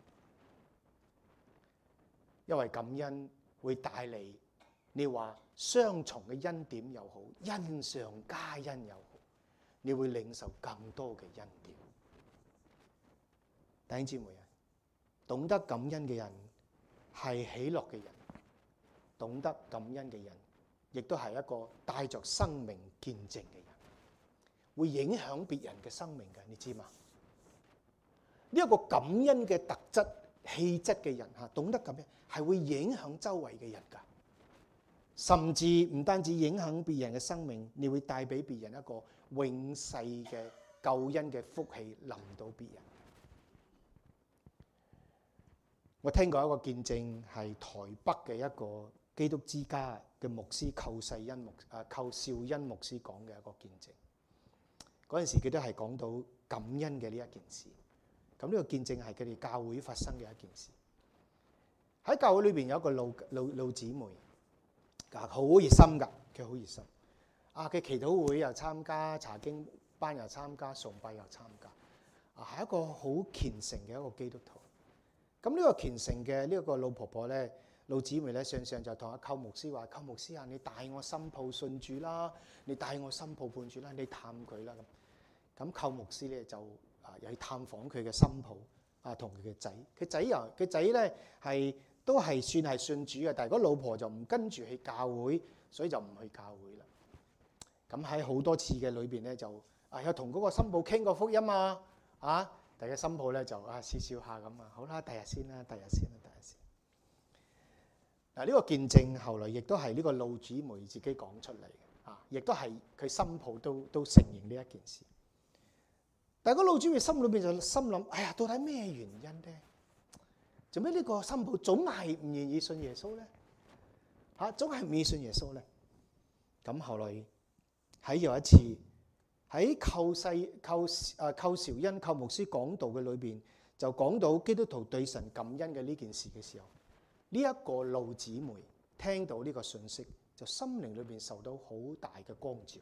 因為感恩會帶嚟你話雙重嘅恩典又好，恩上加恩又好，你會領受更多嘅恩典。弟兄姊妹啊，懂得感恩嘅人係喜樂嘅人，懂得感恩嘅人，亦都係一個帶着生命見證嘅人，會影響別人嘅生命嘅，你知嗎？呢一個感恩嘅特質、氣質嘅人嚇，懂得感恩係會影響周圍嘅人㗎，甚至唔單止影響別人嘅生命，你會帶俾別人一個永世嘅救恩嘅福氣臨到別人。我聽過一個見證係台北嘅一個基督之家嘅牧師寇兆恩牧師講嘅一個見證。嗰陣時佢都係講到感恩嘅呢一件事。咁呢個見證係佢哋教會發生嘅一件事。喺教會裏邊有一個老姊妹，好熱心㗎，佢好熱心。佢祈禱會又參加，查經班又參加，崇拜又參加。係一個好虔誠嘅一個基督徒。咁呢個虔誠嘅呢一個老婆婆咧，老姊妹咧，上上就同阿寇牧師話：寇牧師啊，你帶我新抱信主啦，你帶我新抱伴主啦，你探佢啦咁。咁寇牧師咧就又去探訪佢嘅新抱同佢嘅仔。佢仔咧都係算係信主嘅，但係嗰老婆就唔跟住去教會，所以就唔去教會啦。咁喺好多次嘅裏邊咧，就有同嗰個新抱傾過福音但係個新抱咧就笑笑下咁好啦，第日先啦。嗱，呢個見證後來亦都係呢個老姊妹自己講出嚟嘅，亦都係佢新抱都承認呢一件事。但係個老姊妹心裏邊就心諗：哎呀，到底咩原因咧？做咩呢個新抱總係唔願意信耶穌咧？總係唔願意信耶穌咧？咁後來喺有一次喺寇兆恩寇牧師講道嘅裏邊，就講到基督徒對神感恩嘅呢件事嘅時候，呢一個老姊妹聽到呢個信息，就心靈裏邊受到好大嘅光照。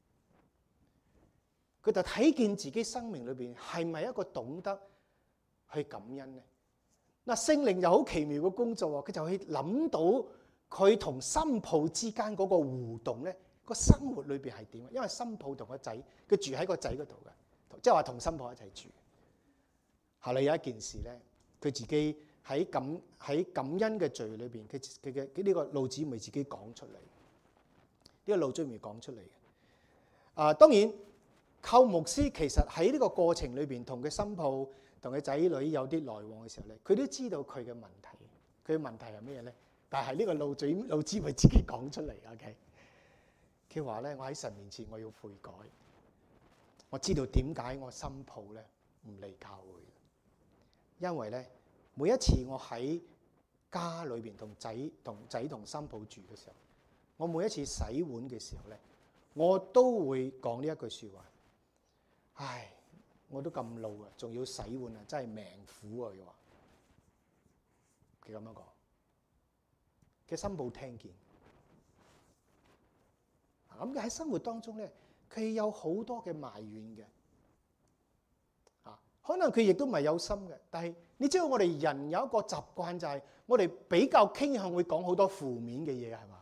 佢就睇見自己生命裏邊係咪一個懂得去感恩呢？聖靈就好奇妙嘅工作，佢就去諗到佢同新抱之間嗰個互動咧，個生活裏邊係點？因為新抱同個仔，佢住喺個仔嗰度嘅，即係話同新抱一齊住。後嚟有一件事咧，佢自己喺感恩嘅罪裏邊，佢嘅呢個老姊妹自己講出嚟。呢個老姊妹講出嚟嘅。當然寇牧師其實喺呢個過程裏邊，同佢新抱、同佢仔女有啲來往嘅時候咧，佢都知道佢嘅問題。佢嘅問題係咩咧？但係呢個老子咪自己講出嚟。OK， 佢話咧：我喺神面前我要悔改。我知道點解我新抱咧唔嚟教會，因為咧每一次我喺家裏邊同新抱住嘅時候，我每一次洗碗嘅時候咧，我都會講呢一句説話。唉，我都咁老啊，仲要洗碗啊，真係命苦啊！佢話，佢咁樣講，佢新抱聽見。咁喺生活當中咧，佢有好多嘅埋怨嘅。可能佢亦都唔係有心嘅，但係你知道我哋人有一個習慣，就係我哋比較傾向會講好多負面嘅嘢，係嘛？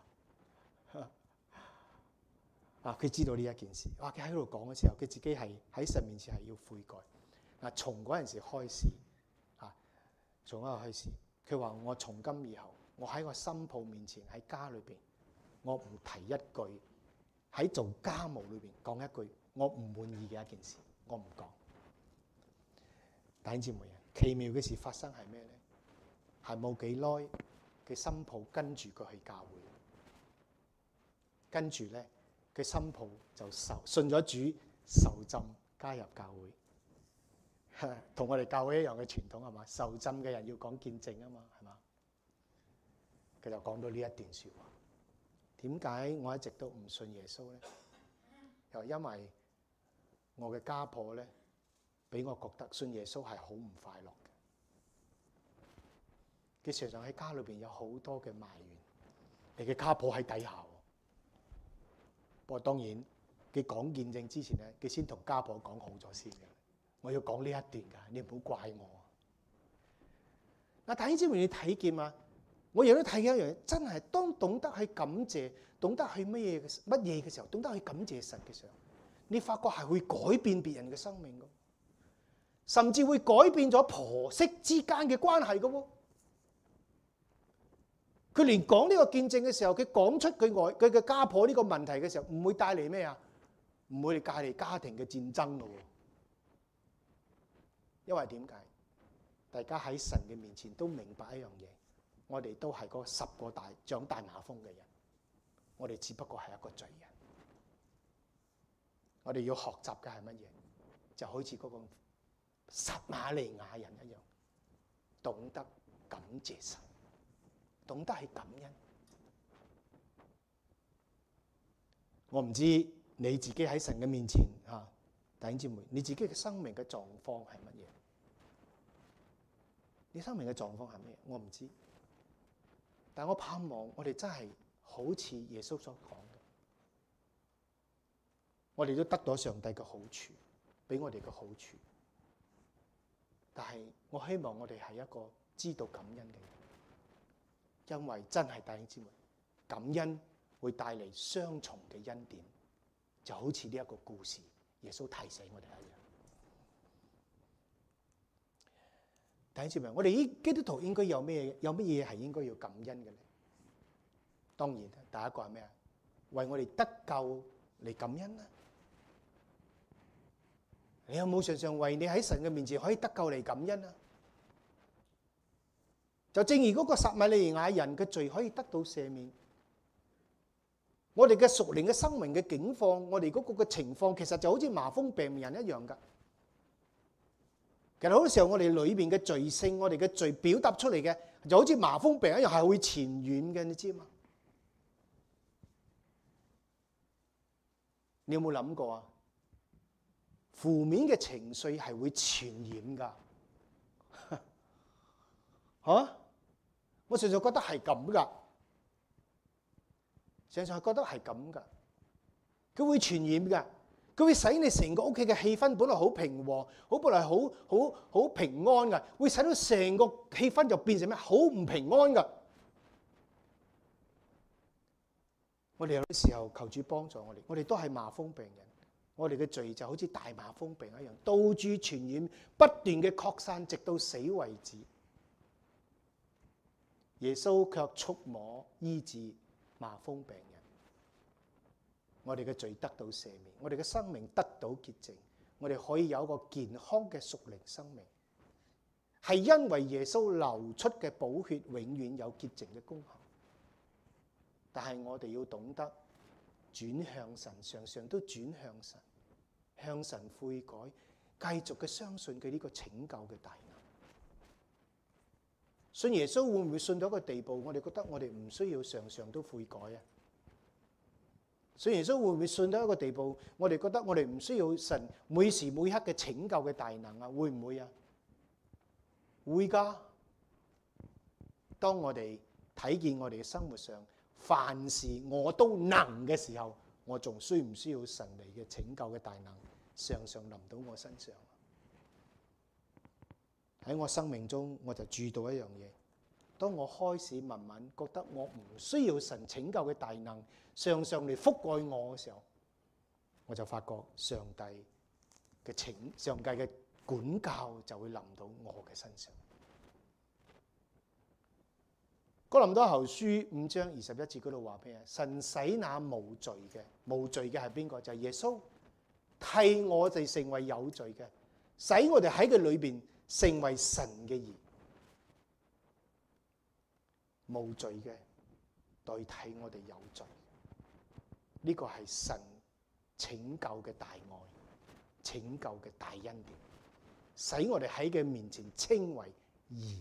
佢知道呢一件事，佢喺度講嘅時候，佢自己係喺神面前係要悔改。從嗰陣時開始，從嗰個開始，佢話：我從今以後，我喺我新抱面前喺家裏邊，我唔提一句喺做家務裏邊講一句我唔滿意嘅一件事，我唔講。弟兄姊妹啊，奇妙嘅事發生係咩咧？係冇幾耐，佢新抱跟住佢去教會，跟住咧佢新抱就信咗主，受浸加入教會，同我哋教會一樣嘅傳統係嘛？受浸嘅人要講見證啊嘛，係嘛？佢就講到呢一段説話。點解我一直都唔信耶穌咧？又因為我嘅家婆咧，俾我覺得信耶穌係好唔快樂嘅。佢常常喺家裏邊有好多嘅埋怨，你嘅家婆喺底下喎。不過當然，佢講見證之前咧，佢先同家婆講好咗先嘅。我要講呢一段㗎，你唔好怪我。弟兄姊妹，你睇見嘛？我亦都睇見一樣嘢，真係當懂得去感謝，懂得去乜嘢嘅時候，懂得去感謝神嘅時候，你發覺係會改變別人嘅生命㗎。甚至會改變咗婆媳之間嘅關係嘅喎。佢連講呢個見證嘅時候，佢講出佢嘅家婆呢個問題嘅時候，唔會帶嚟咩啊？唔會帶嚟家庭嘅戰爭咯。因為點解？大家喺神嘅面前都明白一樣嘢，我哋都係嗰10個長大麻風嘅人，我哋只不過係一個罪人。我哋要學習嘅係乜嘢？就好似嗰個撒瑪利亞人一樣，懂得感謝神，懂得去感恩。我唔知你自己喺神嘅面前弟兄姊妹，你自己嘅生命嘅狀況係乜嘢？你生命嘅狀況係乜嘢？我唔知，但我盼望我哋真係好似耶穌所講嘅，我哋都得到上帝嘅好處，俾我哋嘅好處。但係我希望我哋係一個知道感恩嘅人，因為真係弟兄姊妹，感恩會帶嚟雙重嘅恩典，就好似呢一個故事，耶穌提醒我哋一樣。弟兄姊妹，我哋基督徒應該有乜嘢係應該要感恩嘅咧？當然，第一個係咩啊？為我哋得救嚟感恩啦。你有冇常常為你喺神嘅面前可以得救嚟感恩啊？就正如嗰個撒瑪利亞人嘅罪可以得到赦免，我哋嘅屬靈嘅生命嘅境況，我哋嗰個嘅情況，其實就好似麻風病人一樣噶。其實好多時候我哋裏邊嘅罪性，我哋嘅罪表達出嚟嘅，就好似麻風病一樣，係會傳染嘅，你知嘛？你有冇諗過啊？負面嘅情緒係會傳染噶，我常常覺得係咁噶，常常係覺得係咁噶，佢會傳染噶，佢會使你成個屋企嘅氣氛本來好平和，本來好平安噶，會使到成個氣氛就變成咩？好唔平安噶。我哋有啲時候求主幫助我哋都係麻風病人。我哋嘅罪就好似大麻風病一樣，到處傳染，不斷嘅擴散，直到死為止。耶穌卻觸摸醫治麻風病人。 我哋嘅罪得到赦免，我哋嘅生命得到潔淨，我哋可以有一個健康嘅屬靈生命，係因為耶穌流出嘅寶血永遠有潔淨嘅功效。但係我哋要懂得轉向神，常常都轉向神，向神悔改，繼續嘅相信佢呢個拯救嘅大能。信耶穌會唔會信到一個地步，我哋覺得我哋唔需要常常都悔改啊？信耶穌會唔會信到一個地步，我哋覺得我哋唔需要神每時每刻嘅拯救嘅大能啊？會唔會啊？會㗎。當我哋睇見我哋嘅生活上凡事我都能嘅時候，我仲需唔需要神嚟嘅拯救嘅大能常常臨到我身上？喺我生命中，我就注到一樣嘢。當我開始慢慢覺得我唔需要神拯救嘅大能常常嚟覆蓋我嘅時候，我就發覺上帝嘅管教就會臨到我嘅身上。哥林多後書5章21節嗰度話咩啊？神使那無罪嘅係邊個？就係耶穌，替我哋成為有罪嘅，使我哋喺佢裏邊成為神嘅義。無罪嘅代替我哋有罪，呢個係神拯救嘅大愛，拯救嘅大恩典，使我哋喺佢面前稱為義。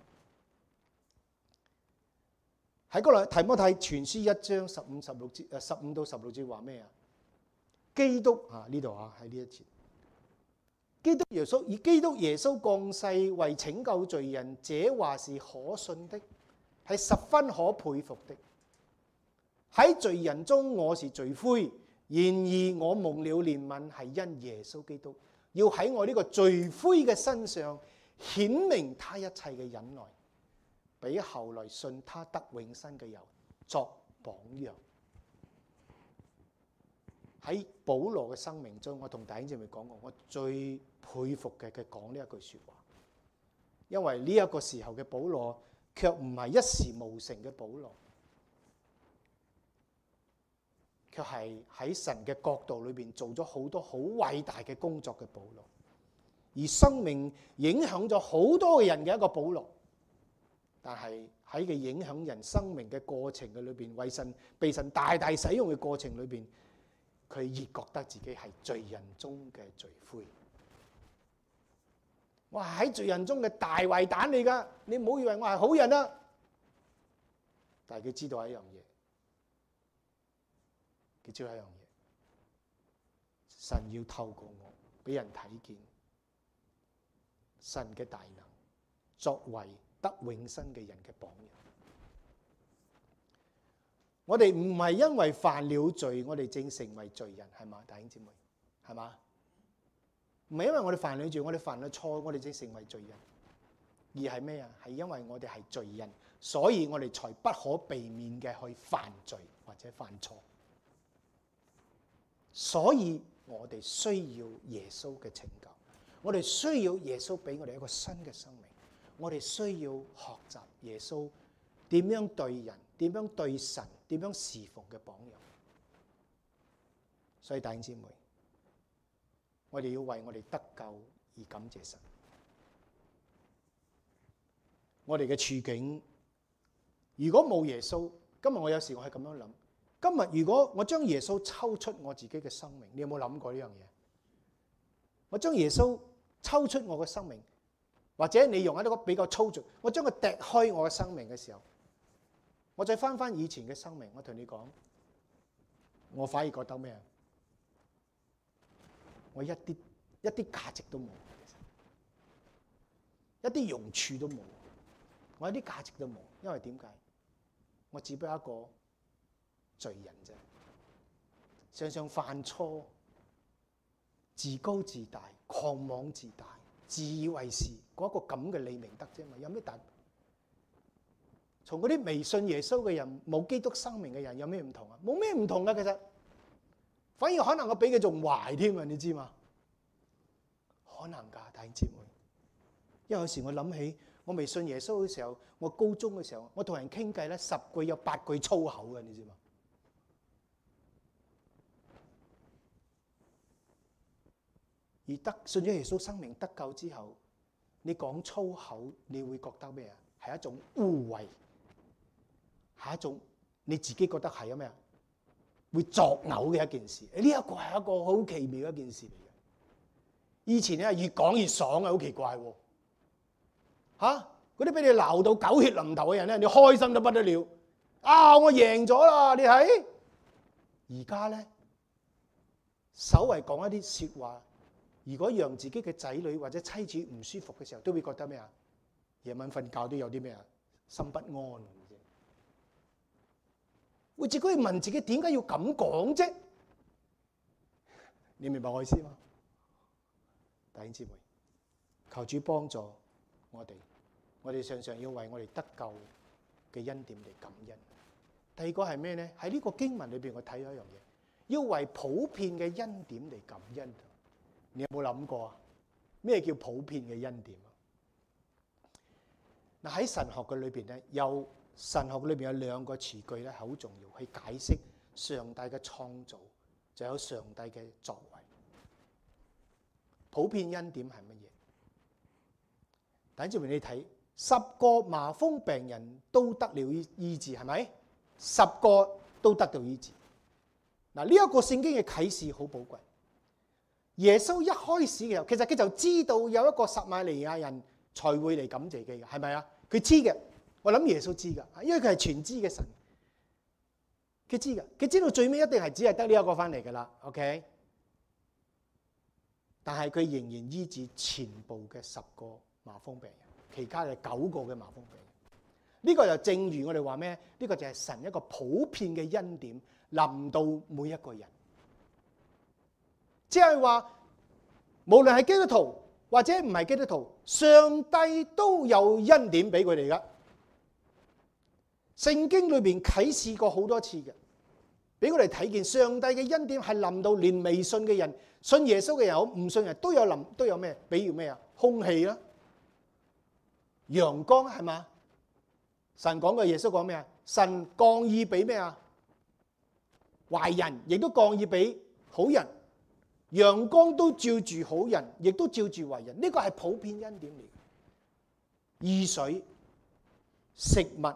喺嗰度提摩太全書1章15到16節話咩啊？基督啊，呢度啊，喺呢一節，基督耶穌降世為拯救罪人，這話是可信的，係十分可佩服的。喺罪人中我是罪魁，然而我蒙了憐憫，係因耶穌基督要喺我呢個罪魁嘅身上顯明他一切嘅忍耐，俾後來信他得永生嘅人作榜樣。喺保羅嘅生命中，我同弟兄姊妹講過，我最佩服嘅佢講呢一句說話，因為呢一個時候嘅保羅卻唔係一時無成嘅保羅，卻係喺神嘅國度裏邊做咗好多好偉大嘅工作嘅保羅，而生命影響咗好多嘅人嘅一個保羅。但係喺佢影響人生命嘅過程嘅裏邊，被神大大使用嘅過程裏邊，佢亦覺得自己係罪人中嘅罪魁。我係喺罪人中嘅大壞蛋嚟㗎，你唔好以為我係好人啊！但係佢知道一樣嘢，神要透過我俾人睇見神嘅大能，作為得永生嘅人嘅榜樣。我哋唔係因為犯了罪，我哋正成為罪人，係嘛，弟兄姊妹，係嘛？唔係因為我哋犯了罪，我哋犯了錯，我哋正成為罪人，而係咩啊？係因為我哋係罪人，所以我哋才不可避免嘅去犯罪或者犯錯。所以我哋需要耶穌嘅拯救，我哋需要耶穌俾我哋一個新嘅生命，我哋需要學習耶穌點樣對人、點樣對神、點樣侍奉嘅榜樣。所以弟兄姊妹，我哋要為我哋得救而感謝神。我哋嘅處境，如果冇耶穌，今日我有時我係咁樣諗，今日如果我將耶穌抽出我自己嘅生命，你有冇諗過呢樣嘢？我將耶穌抽出我嘅生命，或者你用一個比較粗俗，我將佢趯開我嘅生命嘅時候，我再翻翻以前嘅生命，我同你講，我反而覺得咩啊？我一啲價值都冇，一啲用處都冇，我一啲價值都冇，因為點解？我只不過一個罪人啫，常常犯錯，自高自大，狂妄自大，自以為是，嗰個咁嘅李明德啫嘛，有咩大？從嗰啲未信耶穌嘅人、冇基督生命嘅人有咩唔同啊？冇咩唔同噶，其實反而可能我比佢仲壞添啊！你知嘛？可能㗎，弟兄姊妹。因為有時我諗起我未信耶穌嘅時候，我高中嘅時候，我同人傾偈咧，10句有8句粗口嘅，你知嘛？ 而信咗耶穌生命得救之後，你講粗口，你會覺得咩啊？係一種污穢，係一種你自己覺得係咩啊？會作嘔嘅一件事。呢一個係一個好奇妙嘅一件事嚟嘅。以前咧越講越爽啊，好奇怪喎！嗰啲俾你鬧到狗血淋頭嘅人咧，你開心到不得了。我贏咗啦！你睇而家咧，稍為講一啲説話，如果讓自己嘅仔女或者妻子唔舒服嘅時候，都會覺得咩啊？夜晚瞓覺都有啲咩啊？心不安。會自己去問自己點解要咁講啫？你明白我意思嗎？弟兄姊妹，求主幫助我哋常常要為我哋得救嘅恩典嚟感恩。第二個係咩呢？喺呢個經文裏邊，我睇到一樣嘢，要為普遍嘅恩典嚟感恩。你有冇諗過啊？咩叫普遍嘅恩典啊？嗱，喺神學嘅裏邊咧，神學裏邊有兩個詞句咧，好重要去解釋上帝嘅創造，就有上帝嘅作為。普遍恩典係乜嘢？等住你睇，10個麻風病人都得了醫治，係咪？10個都得到醫治。嗱，呢一個聖經嘅啟示好寶貴。耶穌一開始嘅時候，其實佢就知道有一個撒瑪利亞人才會嚟感謝佢嘅，係咪啊？佢知嘅。我諗耶穌知噶，因為佢係全知嘅神，佢知噶，佢知道最尾一定係只係得呢一個翻嚟噶啦 ，OK？ 但係佢仍然醫治全部嘅10個麻風病人，其他嘅9個嘅麻風病人。呢個就正如我哋話咩？呢個就係神一個普遍嘅恩典臨到每一個人，即係話無論係基督徒或者唔係基督徒，上帝都有恩典俾佢哋噶。聖經裏邊啟示過好多次嘅，俾我哋睇見上帝嘅恩典係臨到連未信嘅人、信耶穌嘅人好、唔信人都有臨，都有咩？比如咩啊？空氣啦、陽光係嘛？神講過，耶穌講咩啊？神降意俾咩啊？壞人，亦都降意俾好人。陽光都照住好人，亦都照住壞人。呢個係普遍恩典嚟嘅。雨水、食物。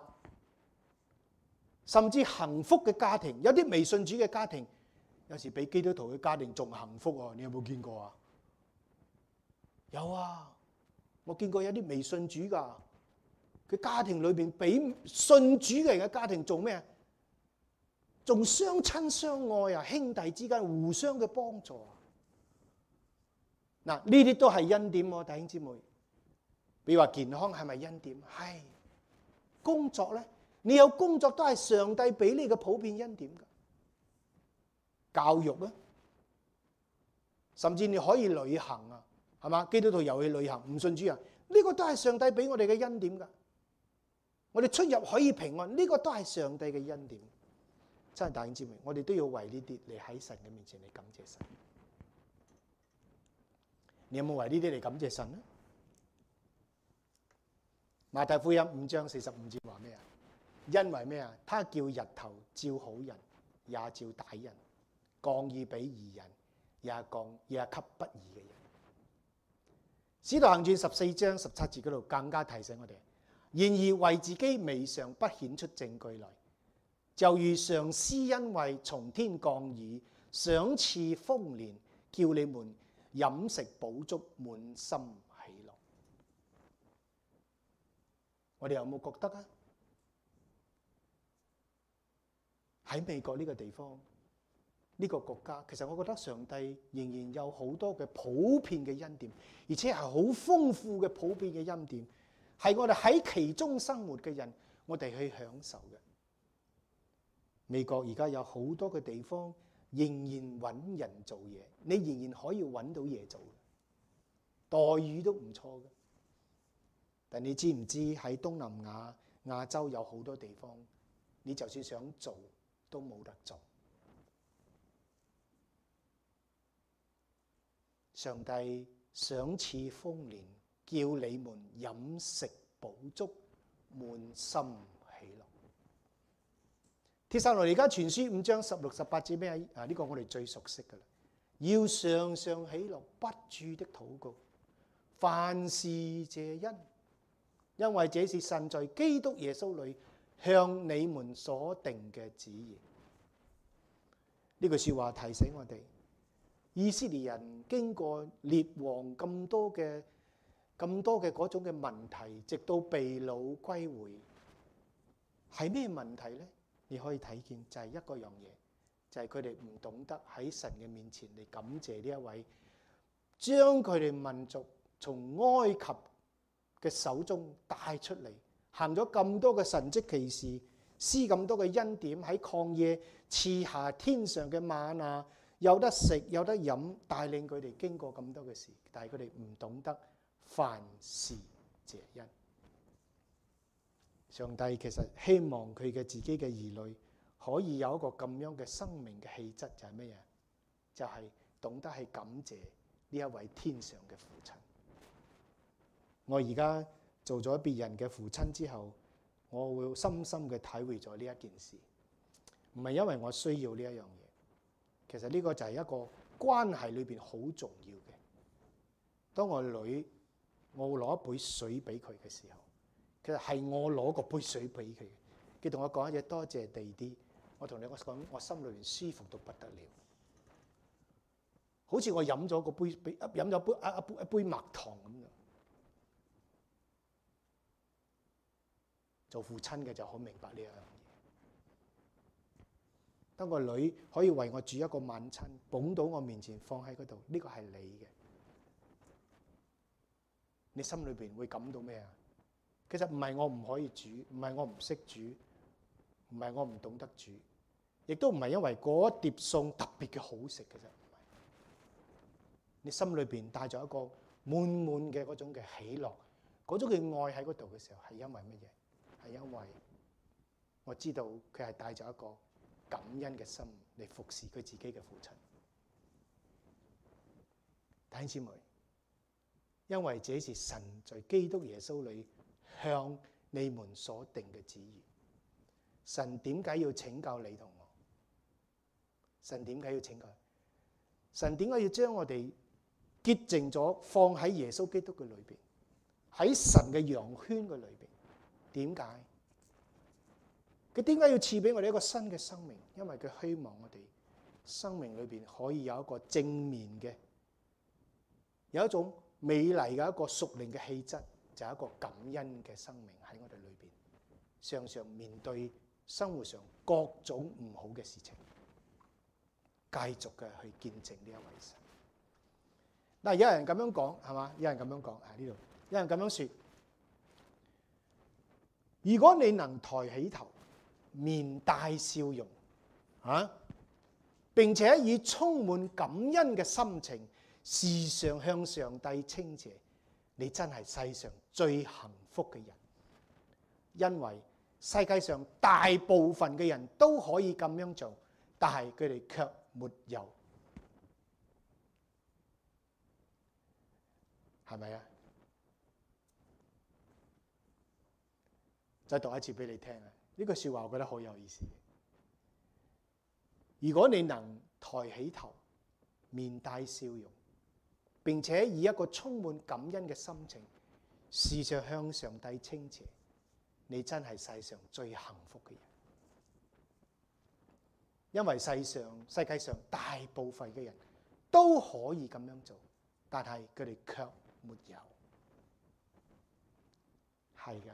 甚至幸福嘅家庭，有啲未信主嘅家庭，有時比基督徒嘅家庭仲幸福啊！你有冇見過啊？有啊，我見過有啲未信主㗎，佢家庭裏邊比信主嘅人嘅家庭做咩？仲相親相愛啊！兄弟之間互相嘅幫助啊！嗱，呢啲都係恩典喎，弟兄姊妹。比如話健康係咪恩典？係。工作咧？你有工作都係上帝俾你嘅普遍恩典㗎。教育啊，甚至你可以旅行啊，係嘛？基督徒又去旅行，唔信主啊，呢個都係上帝俾我哋嘅恩典㗎。我哋出入可以平安，呢個都係上帝嘅恩典。真係弟兄姊妹，我哋都要為呢啲嚟喺神嘅面前嚟感謝神。你有冇為呢啲嚟感謝神咧？馬太福音5章45節話咩啊？因為咩啊？他叫日頭照好人，也照歹人；降義俾義人，也給不義嘅人。使徒行傳14章17節嗰度更加提醒我哋：然而為自己未嘗不顯出證據來，就如上施恩惠從天降雨，賞賜豐年，叫你們飲食飽足，滿心喜樂。我哋有冇覺得啊？喺美國呢個地方，呢個國家，其實我覺得上帝仍然有好多嘅普遍嘅恩典，而且係好豐富嘅普遍嘅恩典，係我哋喺其中生活嘅人，我哋去享受嘅。美國而家有好多嘅地方仍然揾人做嘢，你仍然可以揾到嘢做，待遇都唔錯嘅。但你知唔知喺東南亞、亞洲有好多地方，你就算想做都冇得做。上帝賞賜豐年，叫你們飲食飽足，滿心喜樂。帖撒羅尼迦前書5章16、18節咩啊？呢個我哋最熟悉噶啦。 要常常喜樂，不住的禱告，凡事謝恩，因為這是神在基督耶穌裏向你們所定嘅旨意。呢句說話提醒我哋，以色列人經過列王咁多嘅嗰種嘅問題，直到被擄歸回，係咩問題呢？你可以睇見就係一個樣嘢，就係佢哋唔懂得喺神嘅面前嚟感謝呢一位將佢哋民族從埃及嘅手中帶出嚟，行咗咁多嘅神蹟奇事，施咁多嘅恩典，喺曠野賜下天上嘅瑪納，有得食有得飲，帶領佢哋經過咁多嘅事，但係佢哋唔懂得凡事謝恩。上帝其實希望佢嘅自己嘅兒女可以有一個咁樣嘅生命嘅氣質，就係乜嘢？就係懂得去感謝呢一位天上嘅父親。我而家做咗別人嘅父親之後，我會深深嘅體會咗呢一件事，唔係因為我需要呢一樣嘢，其實呢個就係一個關係裏邊好重要嘅。當我女，我會攞一杯水俾佢嘅時候，其實係我攞個杯水俾佢，佢同我講一嘢，多謝地啲，我同你講，我心裏邊舒服到不得了，好似我飲咗個杯，飲咗一杯蜜糖咁樣。做父親嘅就好明白呢樣嘢。當個女可以為我煮一個晚餐，捧到我面前放喺嗰度，呢個係你嘅，你心裏邊會感到咩啊？其實唔係我唔可以煮，唔係我唔識煮，唔係我唔懂得煮，亦都唔係因為嗰碟餸特別嘅好食，其實唔係。你心裏邊帶咗一個滿滿嘅嗰種嘅喜樂，嗰種嘅愛喺嗰度嘅時候，係因為乜嘢？係因為我知道佢係帶咗一個感恩嘅心嚟服侍佢自己嘅父親。弟兄姊妹，因為這是神在基督耶穌裏向你們所定嘅旨意。神點解要拯救你同我？神點解要拯救？神點解要將我哋潔淨咗，放喺耶穌基督嘅裏邊，喺神嘅羊圈嘅裏邊？點解？佢點解要賜俾我哋一個新嘅生命？因為佢希望我哋生命裏邊可以有一個正面嘅，有一種美麗嘅一個屬靈嘅氣質，就係一個感恩嘅生命喺我哋裏邊，常常面對生活上各種唔好嘅事情，繼續嘅去見證呢一位神。嗱，有人咁樣講係嘛？有人咁樣講喺呢度，有人咁樣說。如果你能抬起頭，面帶笑容，並且以充滿感恩嘅心情，時常向上帝稱謝，你真係世上最幸福嘅人。因為世界上大部分嘅人都可以咁樣做，但係佢哋卻沒有，係咪啊？再讀一次俾你聽啊！呢句説話我覺得好有意思。如果你能抬起頭，面帶笑容，並且以一個充滿感恩嘅心情，時常向上帝稱謝，你真係世上最幸福嘅人。因為世界上大部分嘅人都可以咁樣做，但係佢哋卻沒有。係嘅。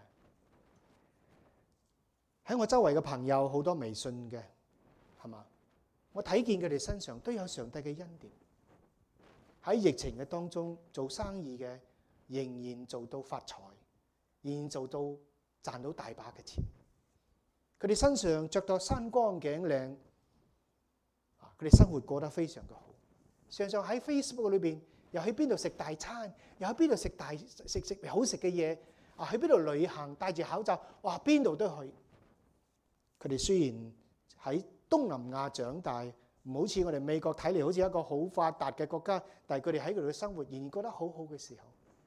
喺我周圍嘅朋友好多未信嘅，係嘛？我睇見佢哋身上都有上帝嘅恩典。喺疫情嘅當中做生意嘅，仍然做到發財，仍然做到賺到大把嘅錢。佢哋身上着到山光頸靚，佢哋生活過得非常嘅好。常常喺 Facebook 裏邊，又喺邊度食大餐，又喺邊度食好食嘅嘢，去邊度旅行，戴住口罩，哇，邊度都去。佢哋雖然喺東南亞長大，唔好似我哋美國睇嚟好似一個好發達嘅國家，但係佢哋喺佢哋嘅生活仍然覺得好好嘅時候，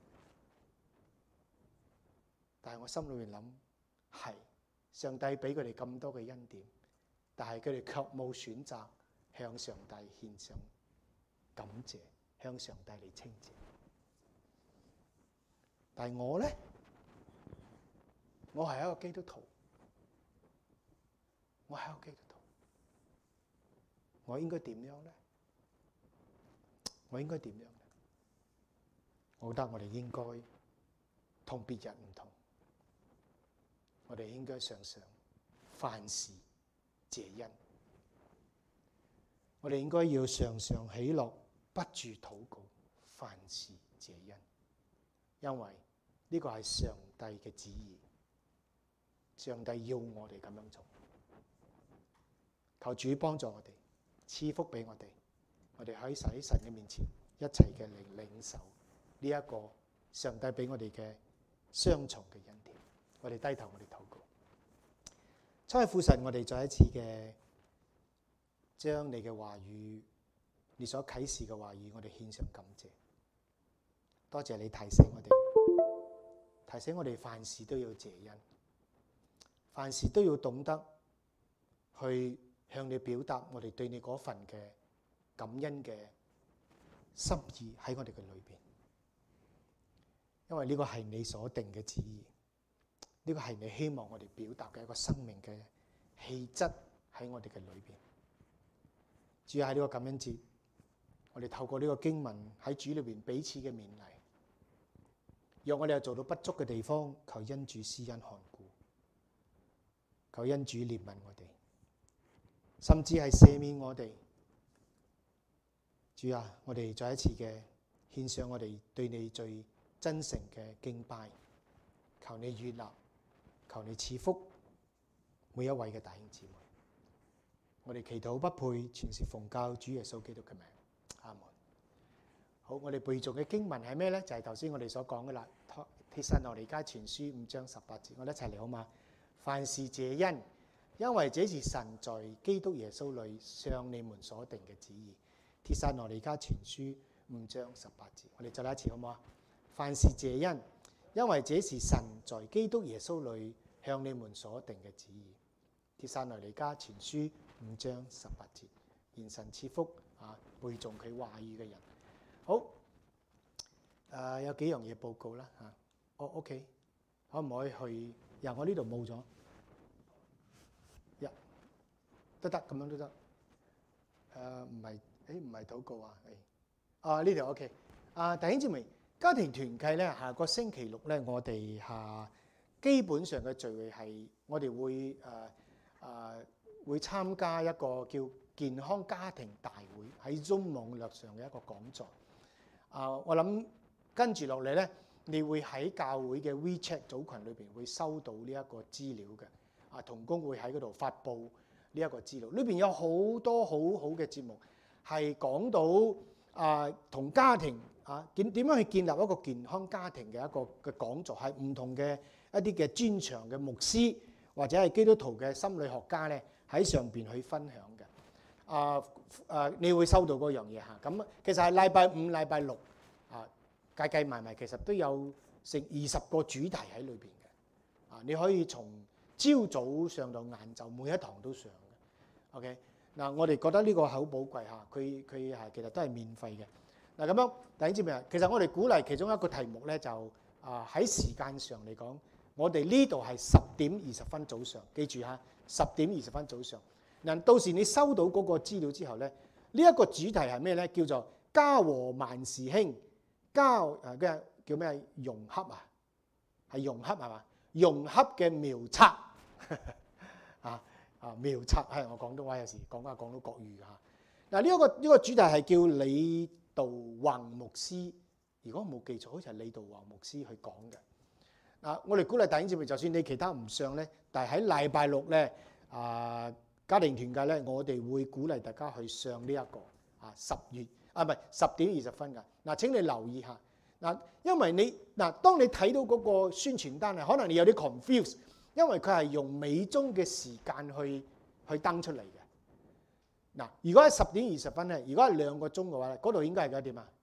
但係我心裏面諗，係上帝俾佢哋咁多嘅恩典，但係佢哋卻冇選擇向上帝獻上感謝，向上帝嚟稱謝。但係我咧，我係一個基督徒，我係一個基督徒，我應該點樣咧？我應該點樣咧？我覺得我哋應該同別人唔同，我哋應該常常凡事謝恩。我哋應該要常常喜樂，不住禱告，凡事謝恩，因為呢個係上帝嘅旨意，上帝要我哋咁樣做。求主幫助我哋，賜福俾我哋，我哋可以喺神嘅面前一齊嘅嚟領受呢一個上帝俾我哋嘅雙重嘅恩典。我哋低頭，我哋禱告。親愛父神，我哋再一次嘅將你嘅話語，你所啟示嘅話語，我哋獻上感謝。多謝你提醒我哋，提醒我哋凡事都要謝恩，凡事都要懂得去向你表達我哋對你嗰份嘅感恩嘅心意喺我哋嘅裏邊，因為呢個係你所定嘅旨意，呢個係你希望我哋表達嘅一個生命嘅氣質喺我哋嘅裏邊。主要喺呢個感恩節，我哋透過呢個經文喺主裏邊彼此嘅勉勵，讓我哋有做到不足嘅地方，求恩主施恩看顧，求恩主憐憫我哋，甚至係赦免我哋。主啊，我哋再一次嘅獻上我哋對你最真誠嘅敬拜，求你悅納，求你賜福每一位嘅弟兄姊妹。我哋祈禱不配，全是奉教主耶穌基督嘅名，阿門。好，我哋背誦嘅經文係咩咧？就係頭先我哋所講嘅啦，《帖撒羅尼迦前書》5章18節，我哋一齊嚟好嘛？凡事謝恩，因為這是神在基督耶穌裏向你們所定嘅旨意。帖撒羅尼迦前書5章18節，我哋再嚟一次好唔好啊？凡事謝恩，因為這是神在基督耶穌裏向你們所定嘅旨意。帖撒羅尼迦前書5章18節，願神賜福啊！背誦佢話語嘅人，好有幾樣嘢報告啦嚇。OK， 可唔可以去？我呢度冇咗，都得咁樣都得。唔係禱告啊？呢條 OK。弟兄姊妹，家庭團契咧，下個星期六咧，我哋基本上嘅聚會係我哋會參加一個叫健康家庭大會喺 Zoom 網絡上嘅一個講座。我諗跟住落嚟咧，你會喺教會嘅 WeChat 組群裏邊會收到呢一個資料嘅。同工會喺嗰度發布呢一個資料，裏邊有好多好好嘅節目，係講到同家庭點樣去建立一個健康家庭嘅一個嘅講座，係唔同嘅一啲嘅專長嘅牧師或者係基督徒嘅心理學家咧喺上邊去分享嘅。你會收到嗰樣嘢嚇。咁其實係禮拜五、禮拜六計埋其實都有成20個主題喺裏邊嘅。你可以從朝早上到晏晝，每一堂都上嘅。OK， 嗱，我哋覺得呢個係好寶貴嚇，佢係其實都係免費嘅。嗱咁樣，弟兄姊妹啊，其實我哋鼓勵其中一個題目咧，就喺時間上嚟講，我哋呢度係10點20分早上，記住嚇，10點20分早上。嗱，到時你收到嗰個資料之後咧，呢一個主題係咩咧？叫做家和萬事興，叫咩？融洽啊，係融洽係嘛？融洽嘅妙策妙策係我廣東話有時講到國語嚇。嗱，呢個主題係叫李道宏牧師，如果我冇記錯，好似係李道宏牧師去講嘅。我哋鼓勵弟兄姊妹，就算你其他唔上咧，但係喺禮拜六咧家庭團契咧，我哋會鼓勵大家去上呢一個10點20分㗎。請你留意下因為你當你睇到嗰個宣傳單可能你有啲 confuse， 因為佢係用美中嘅時間去登出嚟嘅。如果係10點20分咧，如果係2個鐘嘅話咧，嗰度應該係幾多點啊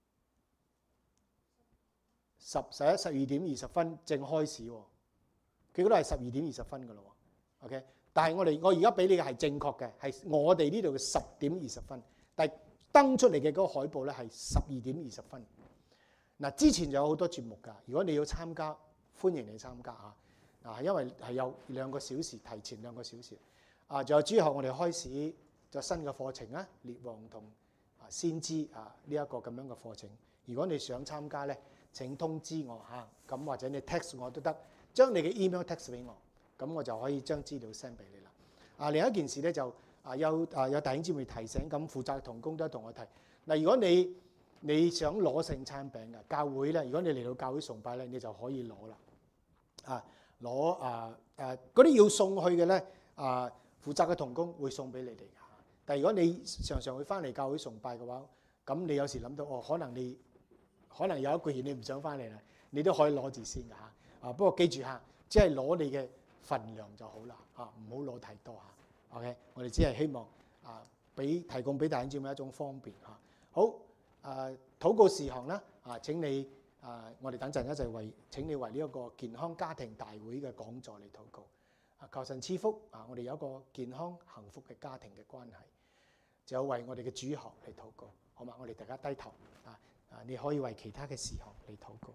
？10、11、12點20分正開始喎，佢嗰度係12點20分㗎咯喎。OK， 但係我而家俾你嘅係正確嘅，係我哋呢度嘅10點20分。但係登出嚟嘅嗰個海報咧係12:20。嗱，之前就有好多節目㗎，如果你要參加，歡迎你參加嚇。嗱，因為係有2個小時，提前2個小時。仲有之後我哋開始咗新嘅課程啊，列王同先知呢一個咁樣嘅課程。如果你想參加咧，請通知我嚇，咁或者你 text 我都得，將你嘅 email text 俾我，咁我就可以將資料 send 俾你啦。另一件事咧就有弟兄姊妹提醒，咁負責同工都同我提。嗱，如果你想攞聖餐餅嘅教會咧，如果你嚟到教會崇拜咧，你就可以攞啦。嗰啲要送去嘅咧，負責嘅同工會送俾你哋㗎。但係如果你常常會翻嚟教會崇拜嘅話，咁你有時諗到可能有一個月你唔想翻嚟啦，你都可以攞住先㗎嚇。不過記住嚇，只係攞你嘅份量就好啦嚇，唔好攞太多嚇。OK， 我哋只係希望提供俾弟兄姊妹一種方便嚇。好，禱告事項啦請你我哋等陣一齊請你為呢一個健康家庭大會嘅講座嚟禱告。求神賜福我哋有一個健康幸福嘅家庭嘅關係，就為我哋嘅主學嚟禱告，好嘛？我哋大家低頭你可以為其他嘅事項嚟禱告。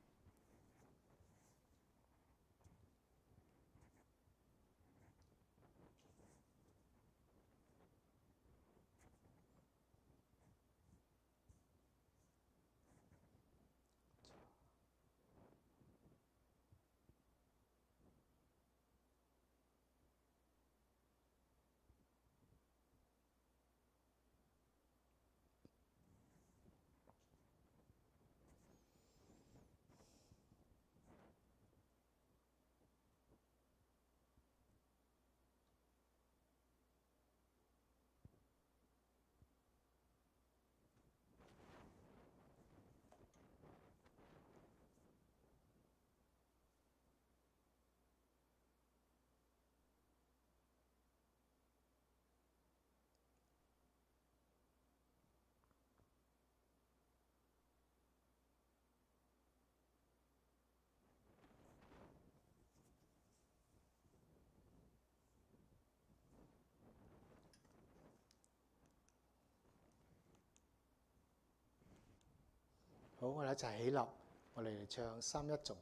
好，我哋一齊起立，我哋嚟唱三一頌。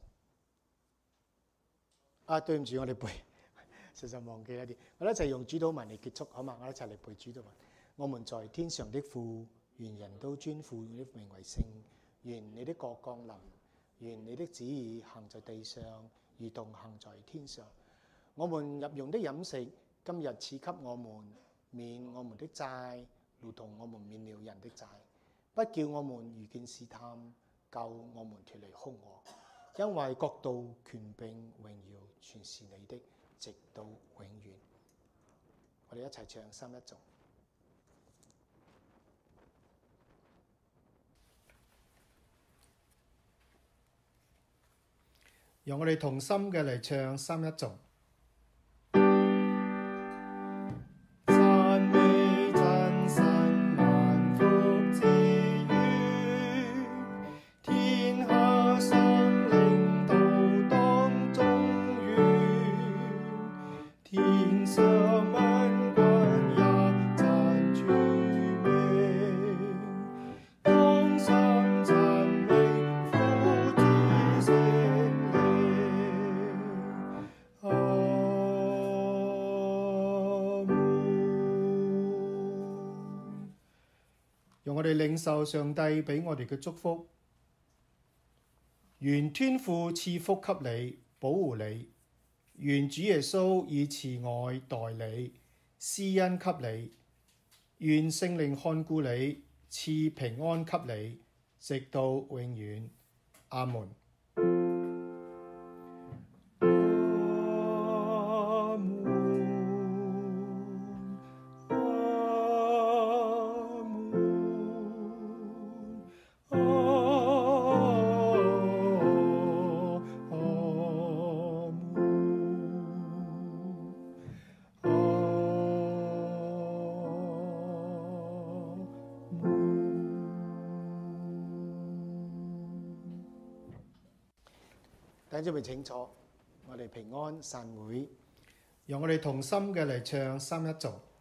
對唔住，我哋背，實在忘記一啲。我哋一齊用主禱文嚟結束，好嘛？我哋一齊嚟背主禱文。我們在天上的父，願人都尊父你的名為聖。願你的國降臨，願你的旨意行在地上，如同行在天上。我們日用的飲食，今日賜給我們，免我們的債，如同我們免了人的債。不叫我們遇見試探，救我們脫離兇惡。因為國度、權柄、榮耀，全是你的，直到永遠。我哋一齊唱三一頌。讓我哋同心嘅嚟唱三一頌。我哋領受上帝俾我哋嘅祝福，願天父賜福給你，保護你；願主耶穌以慈愛待你，施恩給你；願聖靈看顧你，賜平安給你，直到永遠。阿門。弟兄姊妹請坐，我哋平安散會，讓我哋同心嘅嚟唱三一頌。